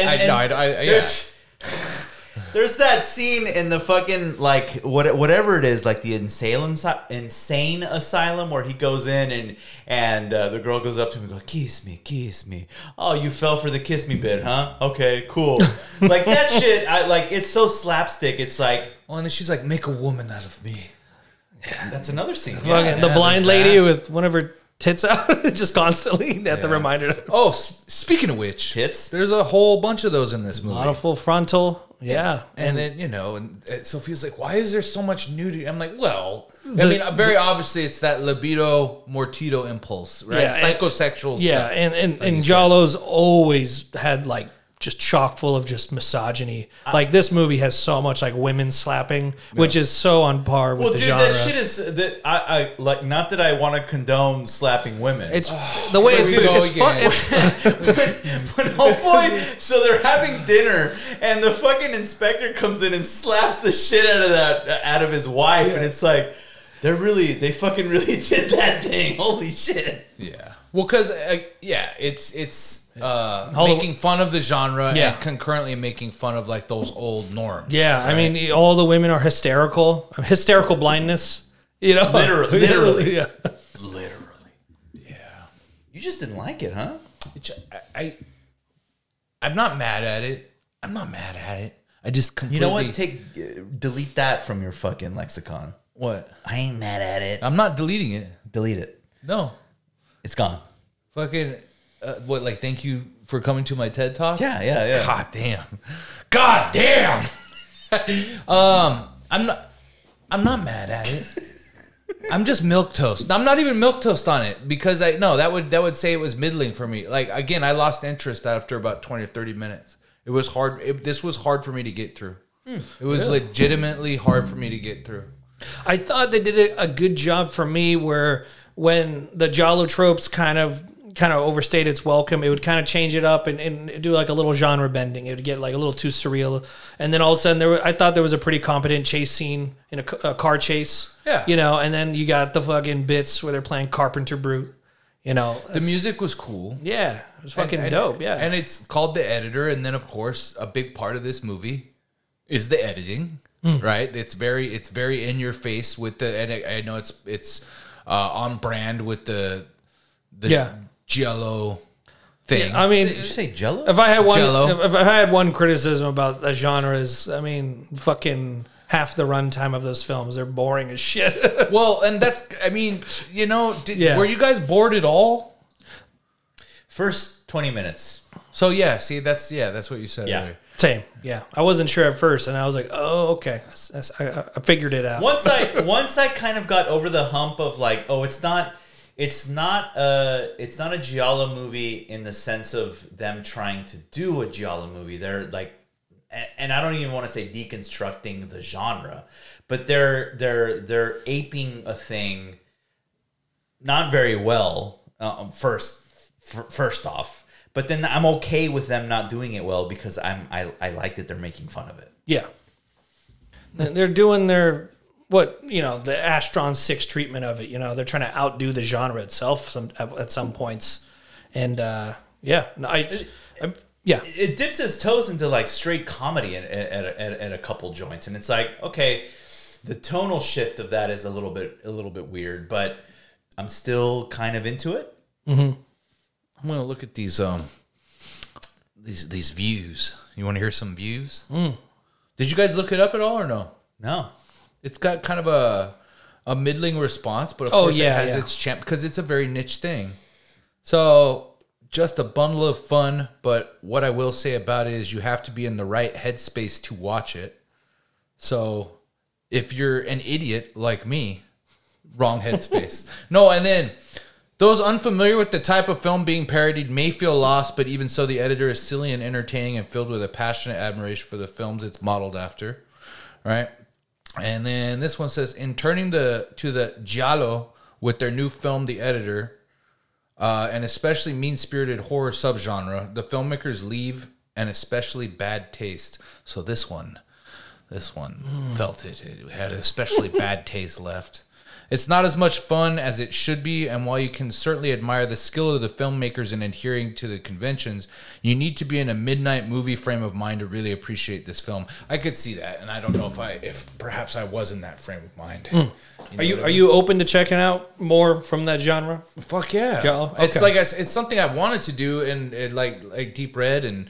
Yeah. there's that scene in the fucking like whatever it is, like the insane asylum where he goes in and the girl goes up to him and goes, kiss me. Oh, you fell for the kiss me bit, huh? Okay, cool. Like that shit. It's so slapstick. It's like, Oh, and then she's like, make a woman out of me. that's another scene. Fucking the blind there's lady that. with one of her tits out just constantly. That the reminder. Oh, speaking of which, Tits? there's a whole bunch of those in this A movie. lot of full frontal. Yeah. And then, and Sophia's like, why is there so much nudity? I'm like, well, very obviously it's that libido mortito impulse, right? Yeah, and- Psychosexual Yeah, stuff. and Giallo's always had like just chock full of just misogyny. Like this movie has so much like women slapping, which is so on par with Well, the dude, genre. that shit is that I like. Not that I want to condone slapping women. It's the way it's, Here we go it's fun. again. But oh boy, so they're having dinner, and the fucking inspector comes in and slaps the shit out of his wife, and it's like they fucking really did that thing. Holy shit! Yeah. Well, because, it's making fun of the genre Yeah. and concurrently making fun of, like, those old norms. Yeah, I mean, all the women are hysterical. Hysterical blindness. Literally. Yeah. Literally. Yeah. You just didn't like it, huh? I'm not mad at it. I just completely... You know what? Delete that from your fucking lexicon. What? I ain't mad at it. I'm not deleting it. Delete it. No. It's gone. Fucking... thank you for coming to my TED Talk? Yeah. God damn. I'm not mad at it. I'm just milquetoast. I'm not even milquetoast on it because that would say it was middling for me. Like, again, I lost interest after about 20 or 30 minutes. It was hard. This was hard for me to get through. It was legitimately hard for me to get through. I thought they did a good job for me where when the Giallo tropes kind of overstayed its welcome, it would kind of change it up and do like a little genre bending. It would get like a little too surreal. And then all of a sudden I thought there was a pretty competent chase scene in a car chase. Yeah. And then you got the fucking bits where they're playing Carpenter Brute. The music was cool. Yeah, it was fucking And- dope. Yeah. And it's called The Editor. And then, of course, a big part of this movie is the editing, right? It's very in your face with and I know it's on brand with the Yeah. Giallo thing. I mean, Did you say Jello? if I had one, Jell-O. if I had one criticism about the genres, I mean, fucking half the runtime of those films, they're boring as shit. Well, and that's, I mean, you know, Yeah. were you guys bored at all? First 20 minutes. So yeah, see, that's what you said. Yeah. earlier. Same, yeah. I wasn't sure at first, and I was like, "Oh, okay." I figured it out. Once I kind of got over the hump of like, oh, it's not a Giallo movie in the sense of them trying to do a Giallo movie. They're like, and I don't even want to say deconstructing the genre, but they're aping a thing not very well. First off. But then I'm okay with them not doing it well because I like that they're making fun of it. Yeah, they're doing their the Astron 6 treatment of it. You know, they're trying to outdo the genre itself at some points, and yeah, It dips its toes into like straight comedy at a couple joints, and it's like, okay, the tonal shift of that is a little bit weird, but I'm still kind of into it. I'm gonna look at these views. You want to hear some views? Did you guys look it up at all or no? No. It's got kind of a middling response, but of Oh, course yeah, it has yeah. its champ because it's a very niche thing. So just a bundle of fun, but what I will say about it is you have to be in the right headspace to watch it. So if you're an idiot like me, wrong headspace. No, and then those unfamiliar with the type of film being parodied may feel lost, but even so, the editor is silly and entertaining and filled with a passionate admiration for the films it's modeled after. Right? And then this one says, in turning to the Giallo with their new film, The Editor, an especially mean-spirited horror subgenre, the filmmakers leave an especially bad taste. So this one felt it. It had especially bad taste left. It's not as much fun as it should be, and while you can certainly admire the skill of the filmmakers in adhering to the conventions, you need to be in a midnight movie frame of mind to really appreciate this film. I could see that, and I don't know if perhaps I was in that frame of mind. Are you open to checking out more from that genre? Fuck yeah! Giallo? It's Okay. like it's something I wanted to do, and it, like Deep Red and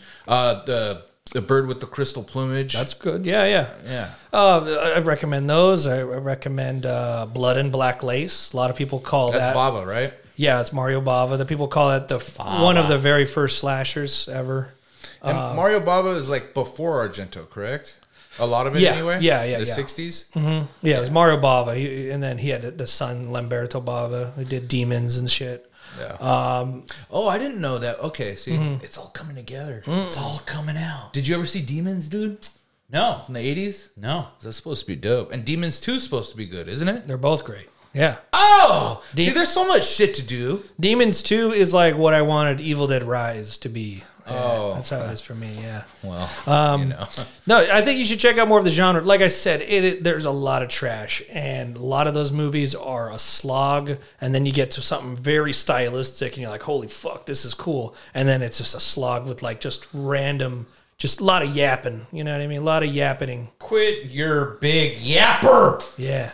the bird with the crystal plumage. That's good. Yeah. yeah. I recommend those. I recommend Blood and Black Lace. A lot of people call That's that. Bava, right? Yeah, it's Mario Bava. The people call it one of the very first slashers ever. And Mario Bava is like before Argento, correct? A lot of it Yeah, anyway? yeah, The yeah. 60s? Yeah, it was Mario Bava, and then he had the son Lamberto Bava, who did Demons and shit. Yeah. Oh, I didn't know that. Okay, see, it's all coming together. It's all coming out. Did you ever see Demons, dude? No. In the 80s? No. That's supposed to be dope. And Demons 2 is supposed to be good, isn't it? They're both great. Yeah. Oh! See, there's so much shit to do. Demons 2 is like what I wanted Evil Dead Rise to be. Oh. That's how it is for me, yeah. Well, you know. No, I think you should check out more of the genre. Like I said, there's a lot of trash, and a lot of those movies are a slog, and then you get to something very stylistic, and you're like, holy fuck, this is cool. And then it's just a slog with like just random, just a lot of yapping. You know what I mean? A lot of yappening. Quit your big yapper. Yeah.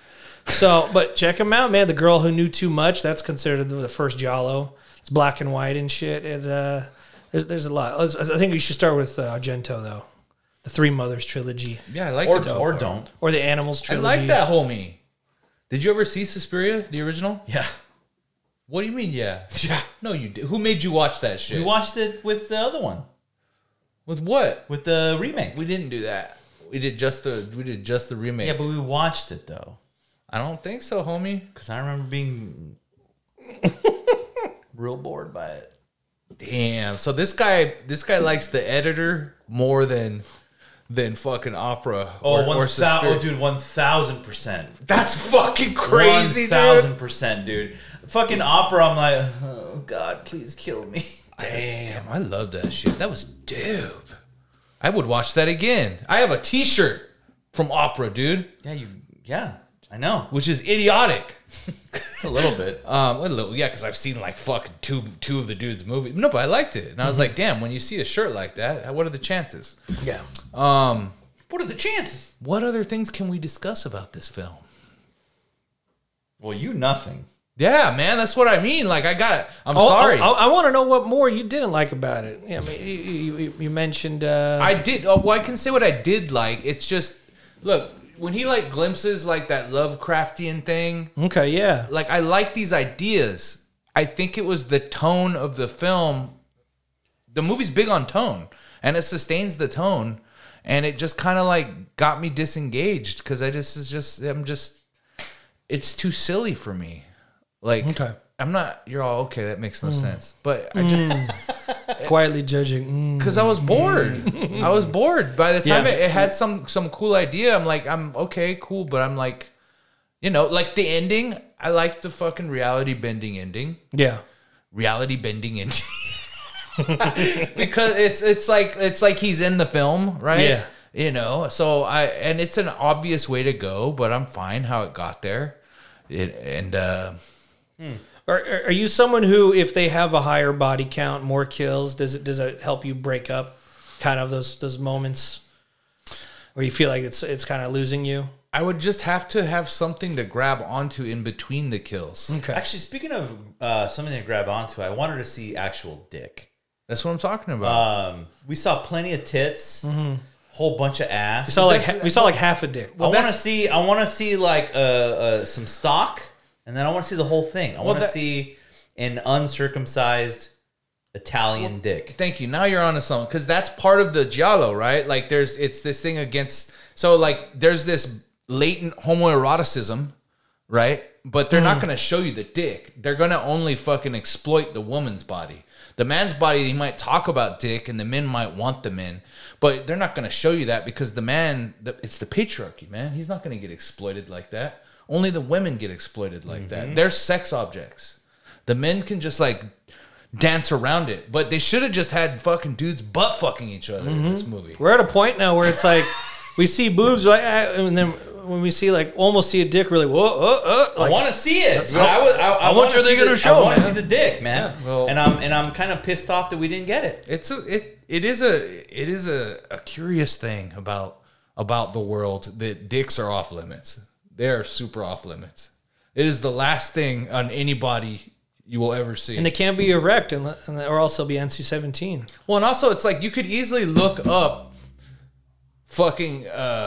So, but check them out, man. The Girl Who Knew Too Much, that's considered the first Giallo. It's black and white and shit. There's a lot. I think we should start with Argento, though. The Three Mothers trilogy. Yeah, I like Or it. don't. Or the Animals I trilogy. like that, homie. Did you ever see Suspiria, the original? Yeah. What do you mean, yeah? Yeah. No, you did. Who made you watch that shit? We watched it with the other one. With what? With the remake. We didn't do that. We did just the remake. Yeah, but we watched it though. I don't think so, homie. Because I remember being real bored by it. Damn. So this guy likes The Editor more than fucking Opera. Oh, Suspiria. dude, 1,000%. That's fucking crazy, dude. 1,000%, dude. Fucking Opera, I'm like, oh God, please kill me. Damn, I love that shit. That was dope. I would watch that again. I have a T-shirt from Opera, dude, Yeah, I know. which is idiotic. It's a little bit. Yeah, because I've seen like fucking two of the dude's movies. No, but I liked it, and I was like, damn. When you see a shirt like that, what are the chances? Yeah. What are the chances? What other things can we discuss about this film? Well, nothing. Yeah, man, that's what I mean. Like, I'm sorry. I want to know what more you didn't like about it. Yeah, I mean, you mentioned. I did. Oh, well, I can say what I did like. It's just, look, when he like glimpses like that Lovecraftian thing. Okay, yeah. Like, I like these ideas. I think it was the tone of the film. The movie's big on tone, and it sustains the tone, and it just kind of like got me disengaged because it's too silly for me. Like, Okay. I'm not. You're all okay. That makes no sense. But I just Quietly judging. because I was bored. I was bored. By the time Yeah. it had some cool idea, I'm like, I'm okay, cool. But I'm like, like the ending. I like the fucking reality bending ending. Yeah. Reality bending ending. Because it's like he's in the film, right? Yeah. So and it's an obvious way to go, but I'm fine how it got there. Are you someone who, if they have a higher body count, more kills, does it help you break up kind of those moments where you feel like it's kind of losing you? I would just have to have something to grab onto in between the kills. Okay. Actually, speaking of something to grab onto, I wanted to see actual dick. That's what I'm talking about. We saw plenty of tits, whole bunch of ass. We saw like half a dick. I want to see like some stock, and then I want to see the whole thing. I want to see an uncircumcised Italian dick. Thank you. Now you're onto something, because that's part of the giallo, right? Like it's this thing against. So like there's this latent homoeroticism, right? But they're not going to show you the dick. They're going to only fucking exploit the woman's body. The man's body, he might talk about dick, and the men might want the men, but they're not going to show you that because the man, it's the patriarchy, man. He's not going to get exploited like that. Only the women get exploited like that. They're sex objects. The men can just like dance around it, but they should have just had fucking dudes butt fucking each other in this movie. We're at a point now where it's like we see boobs, like, and then when we see like almost see a dick, really, like, I want to see it. I want you to show. I want to see the dick, man. Yeah. Well- and I'm kind of pissed off that we didn't get it. It is a curious thing about the world that dicks are off limits. They are super off limits. It is the last thing on anybody you will ever see. and they can't be erect or also be NC-17. Well, and also it's like you could easily look up fucking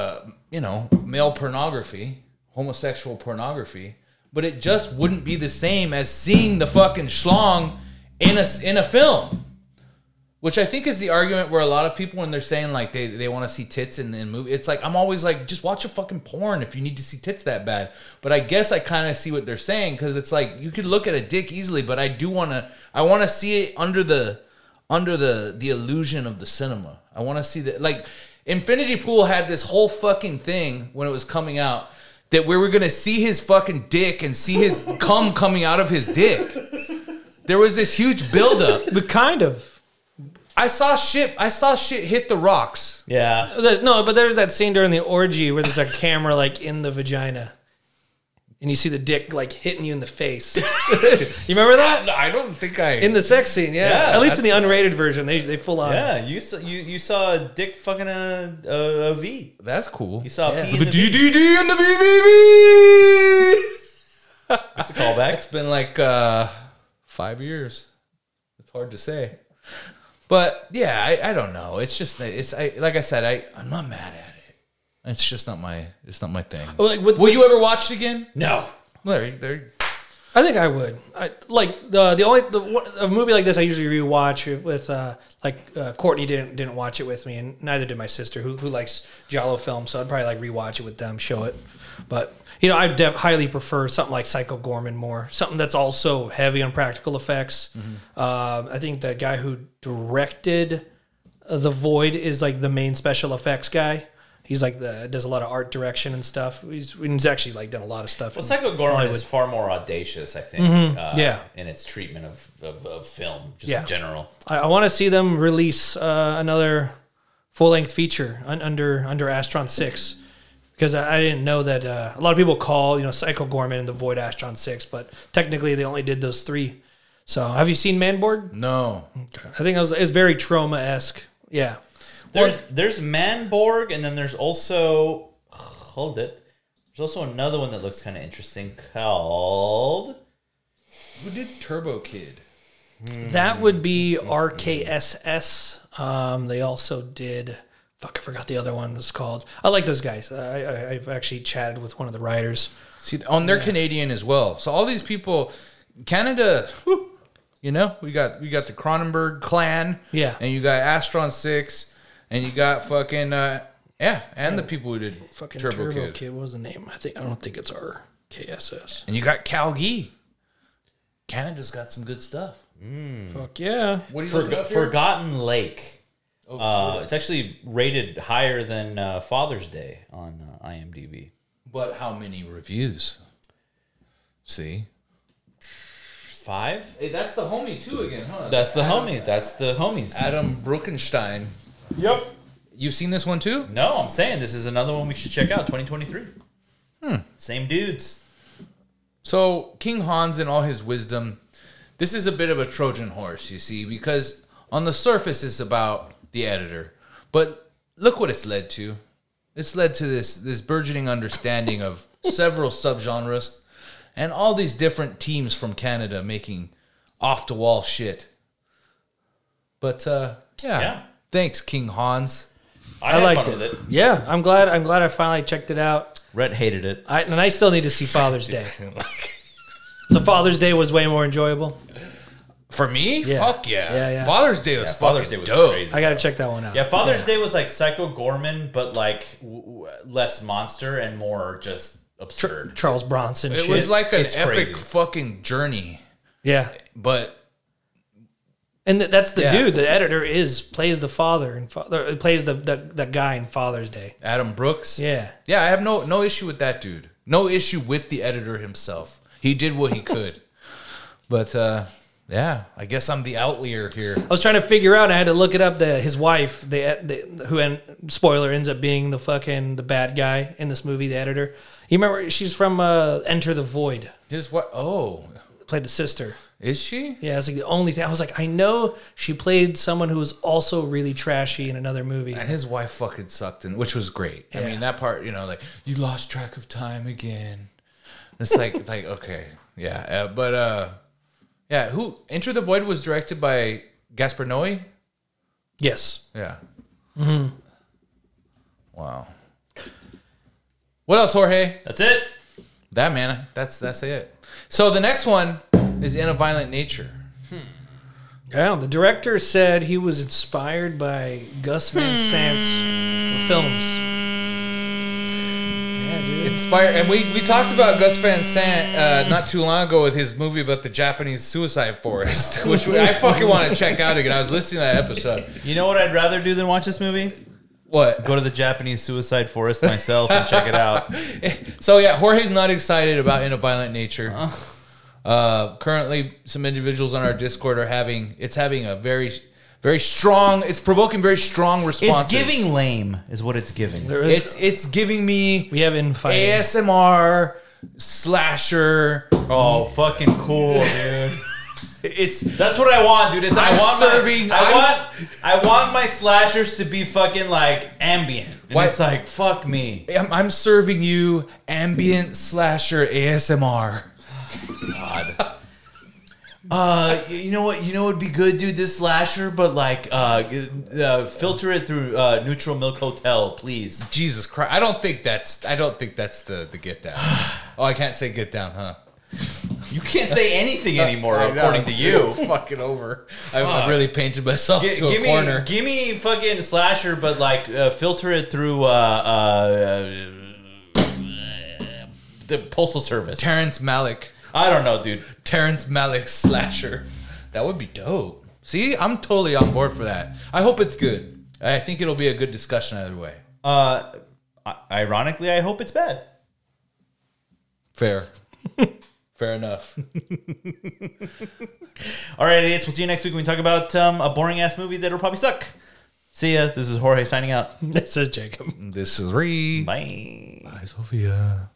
male pornography, homosexual pornography, but it just wouldn't be the same as seeing the fucking schlong in a film. Which I think is the argument where a lot of people, when they're saying like they want to see tits in movie, it's like I'm always like, just watch a fucking porn if you need to see tits that bad. But I guess I kind of see what they're saying, because it's like you could look at a dick easily, but I want to see it under the illusion of the cinema. I want to see that, like Infinity Pool had this whole fucking thing when it was coming out that we were gonna see his fucking dick and see his cum coming out of his dick. There was this huge buildup. But kind of. I saw shit hit the rocks. Yeah. No, but there's that scene during the orgy where there's a camera like in the vagina, and you see the dick like hitting you in the face. You remember that? I don't think In the sex scene, yeah. Yeah, At least in the unrated version, they full on. Yeah, you saw a dick fucking a V. That's cool. You saw a P in The the V. DDD and the VVV. That's a callback. It's been like 5 years. It's hard to say. But yeah, I don't know. It's just like I said, I'm not mad at it. It's just not my thing. Well, like, Will you ever watch it again? No. There. I think I would. A movie like this I usually rewatch with Courtney didn't watch it with me, and neither did my sister who likes giallo films, so I'd probably like rewatch it with them, show it. But I'd highly prefer something like Psycho Gorman more, something that's also heavy on practical effects. I think the guy who directed The Void is like the main special effects guy. He's like does a lot of art direction and stuff. He's actually like done a lot of stuff. Well, Psycho Gorman is far more audacious, I think. In its treatment of film, just in general. I want to see them release another full length feature under Astron 6, because I didn't know that a lot of people call Psycho Gorman and The Void Astron 6, but technically they only did those 3. So have you seen Manborg? No. Okay. I think it's very Troma-esque. Yeah. There's Manborg, and then there's also There's also another one that looks kind of interesting called Who did Turbo Kid? That would be RKSS. They also did. Fuck, I forgot the other one was called. I like those guys. I've actually chatted with one of the writers. See, they're Canadian as well. So all these people, Canada, whew, you know, we got the Cronenberg clan. Yeah. And you got Astron 6, and you got fucking and the people who did Fucking Turbo Kid. What was the name? I don't think it's RKSS. And you got Calgee. Canada's got some good stuff. Fuck yeah. What do you look up here? Forgotten Lake. Oh, It's actually rated higher than Father's Day on IMDb. But how many reviews? See? 5? Hey, that's the homie too again, huh? That's the homie. That's the homies. Adam Bruckenstein. Yep. You've seen this one too? No, I'm saying this is another one we should check out. 2023. Same dudes. So King Hans, in all his wisdom, this is a bit of a Trojan horse, you see, because on the surface it's about the editor, but look what it's led to. It's led to this burgeoning understanding of several subgenres and all these different teams from Canada making off the wall shit. But Yeah. Thanks, King Hans. I I had liked fun it. with it. Yeah, I'm glad I finally checked it out. Rhett hated it. And I still need to see Father's Day. So Father's Day was way more enjoyable. For me, Yeah. fuck yeah. Yeah. Father's Day was Father's fucking Day was dope. crazy. I got to check that one out. Yeah, Father's Day was like Psycho Gorman, but like less monster and more just absurd. Charles Bronson. It shit. was like an It's epic crazy. fucking journey, yeah. but And that's the Yeah. dude. The editor plays the father and plays the guy in Father's Day. Adam Brooks. Yeah. Yeah, I have no issue with that dude. No issue with the editor himself. He did what he could. But yeah, I guess I'm the outlier here. I was trying to figure out. I had to look it up. His wife, spoiler, ends up being the bad guy in this movie. The editor. You remember? She's from Enter the Void. Just what? Oh, Played the sister. is she? Yeah, it's like the only thing. I was like, I know she played someone who was also really trashy in another movie. And his wife fucking sucked, which was great. I Yeah. mean, that part, like you lost track of time again. It's like okay, yeah, yeah. Who Enter the Void was directed by Gaspar Noé. Yes. Yeah. Wow. What else, Jorge? That's it. That man, that's it. So the next one is In a Violent Nature. Yeah, the director said he was inspired by Gus Van Sant's films. Yeah, dude. Inspired, and we talked about Gus Van Sant not too long ago with his movie about the Japanese suicide forest, which I fucking want to check out again. I was listening to that episode. You know what I'd rather do than watch this movie? What? Go to the Japanese suicide forest myself and check it out. So yeah, Jorge's not excited about In a Violent Nature. Currently, some individuals on our Discord are having a very, very strong. It's provoking very strong responses. It's giving lame, is what it's giving. There is, It's giving me we have infighting. ASMR slasher. Oh, fucking cool, dude. That's what I want, dude. Is I'm I want my slashers to be fucking like ambient. And What? it's like, fuck me. I'm serving you ambient slasher ASMR. You know what? You know what'd be good, dude? This slasher, but like, filter it through Neutral Milk Hotel, please. Jesus Christ! I don't think that's the get down. Oh, I can't say get down, huh? You can't say anything anymore, I know. according to you. It's fucking over. I've really painted myself to a corner. Give me fucking slasher, but like filter it through the Postal Service. Terrence Malick. I don't know, dude. Terrence Malick slasher. That would be dope. See, I'm totally on board for that. I hope it's good. I think it'll be a good discussion either way. Ironically, I hope it's bad. Fair. Fair enough. All right, idiots. We'll see you next week when we talk about a boring ass movie that'll probably suck. See ya. This is Jorge signing out. This is Jacob. This is Reed. Bye. Bye, Sophia.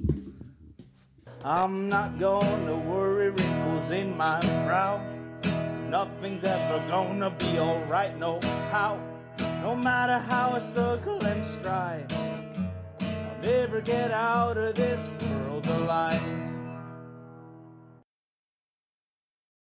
I'm not gonna worry wrinkles in my brow. Nothing's ever gonna be alright, no how. No matter how I struggle and strive, I'll never get out of this world alive.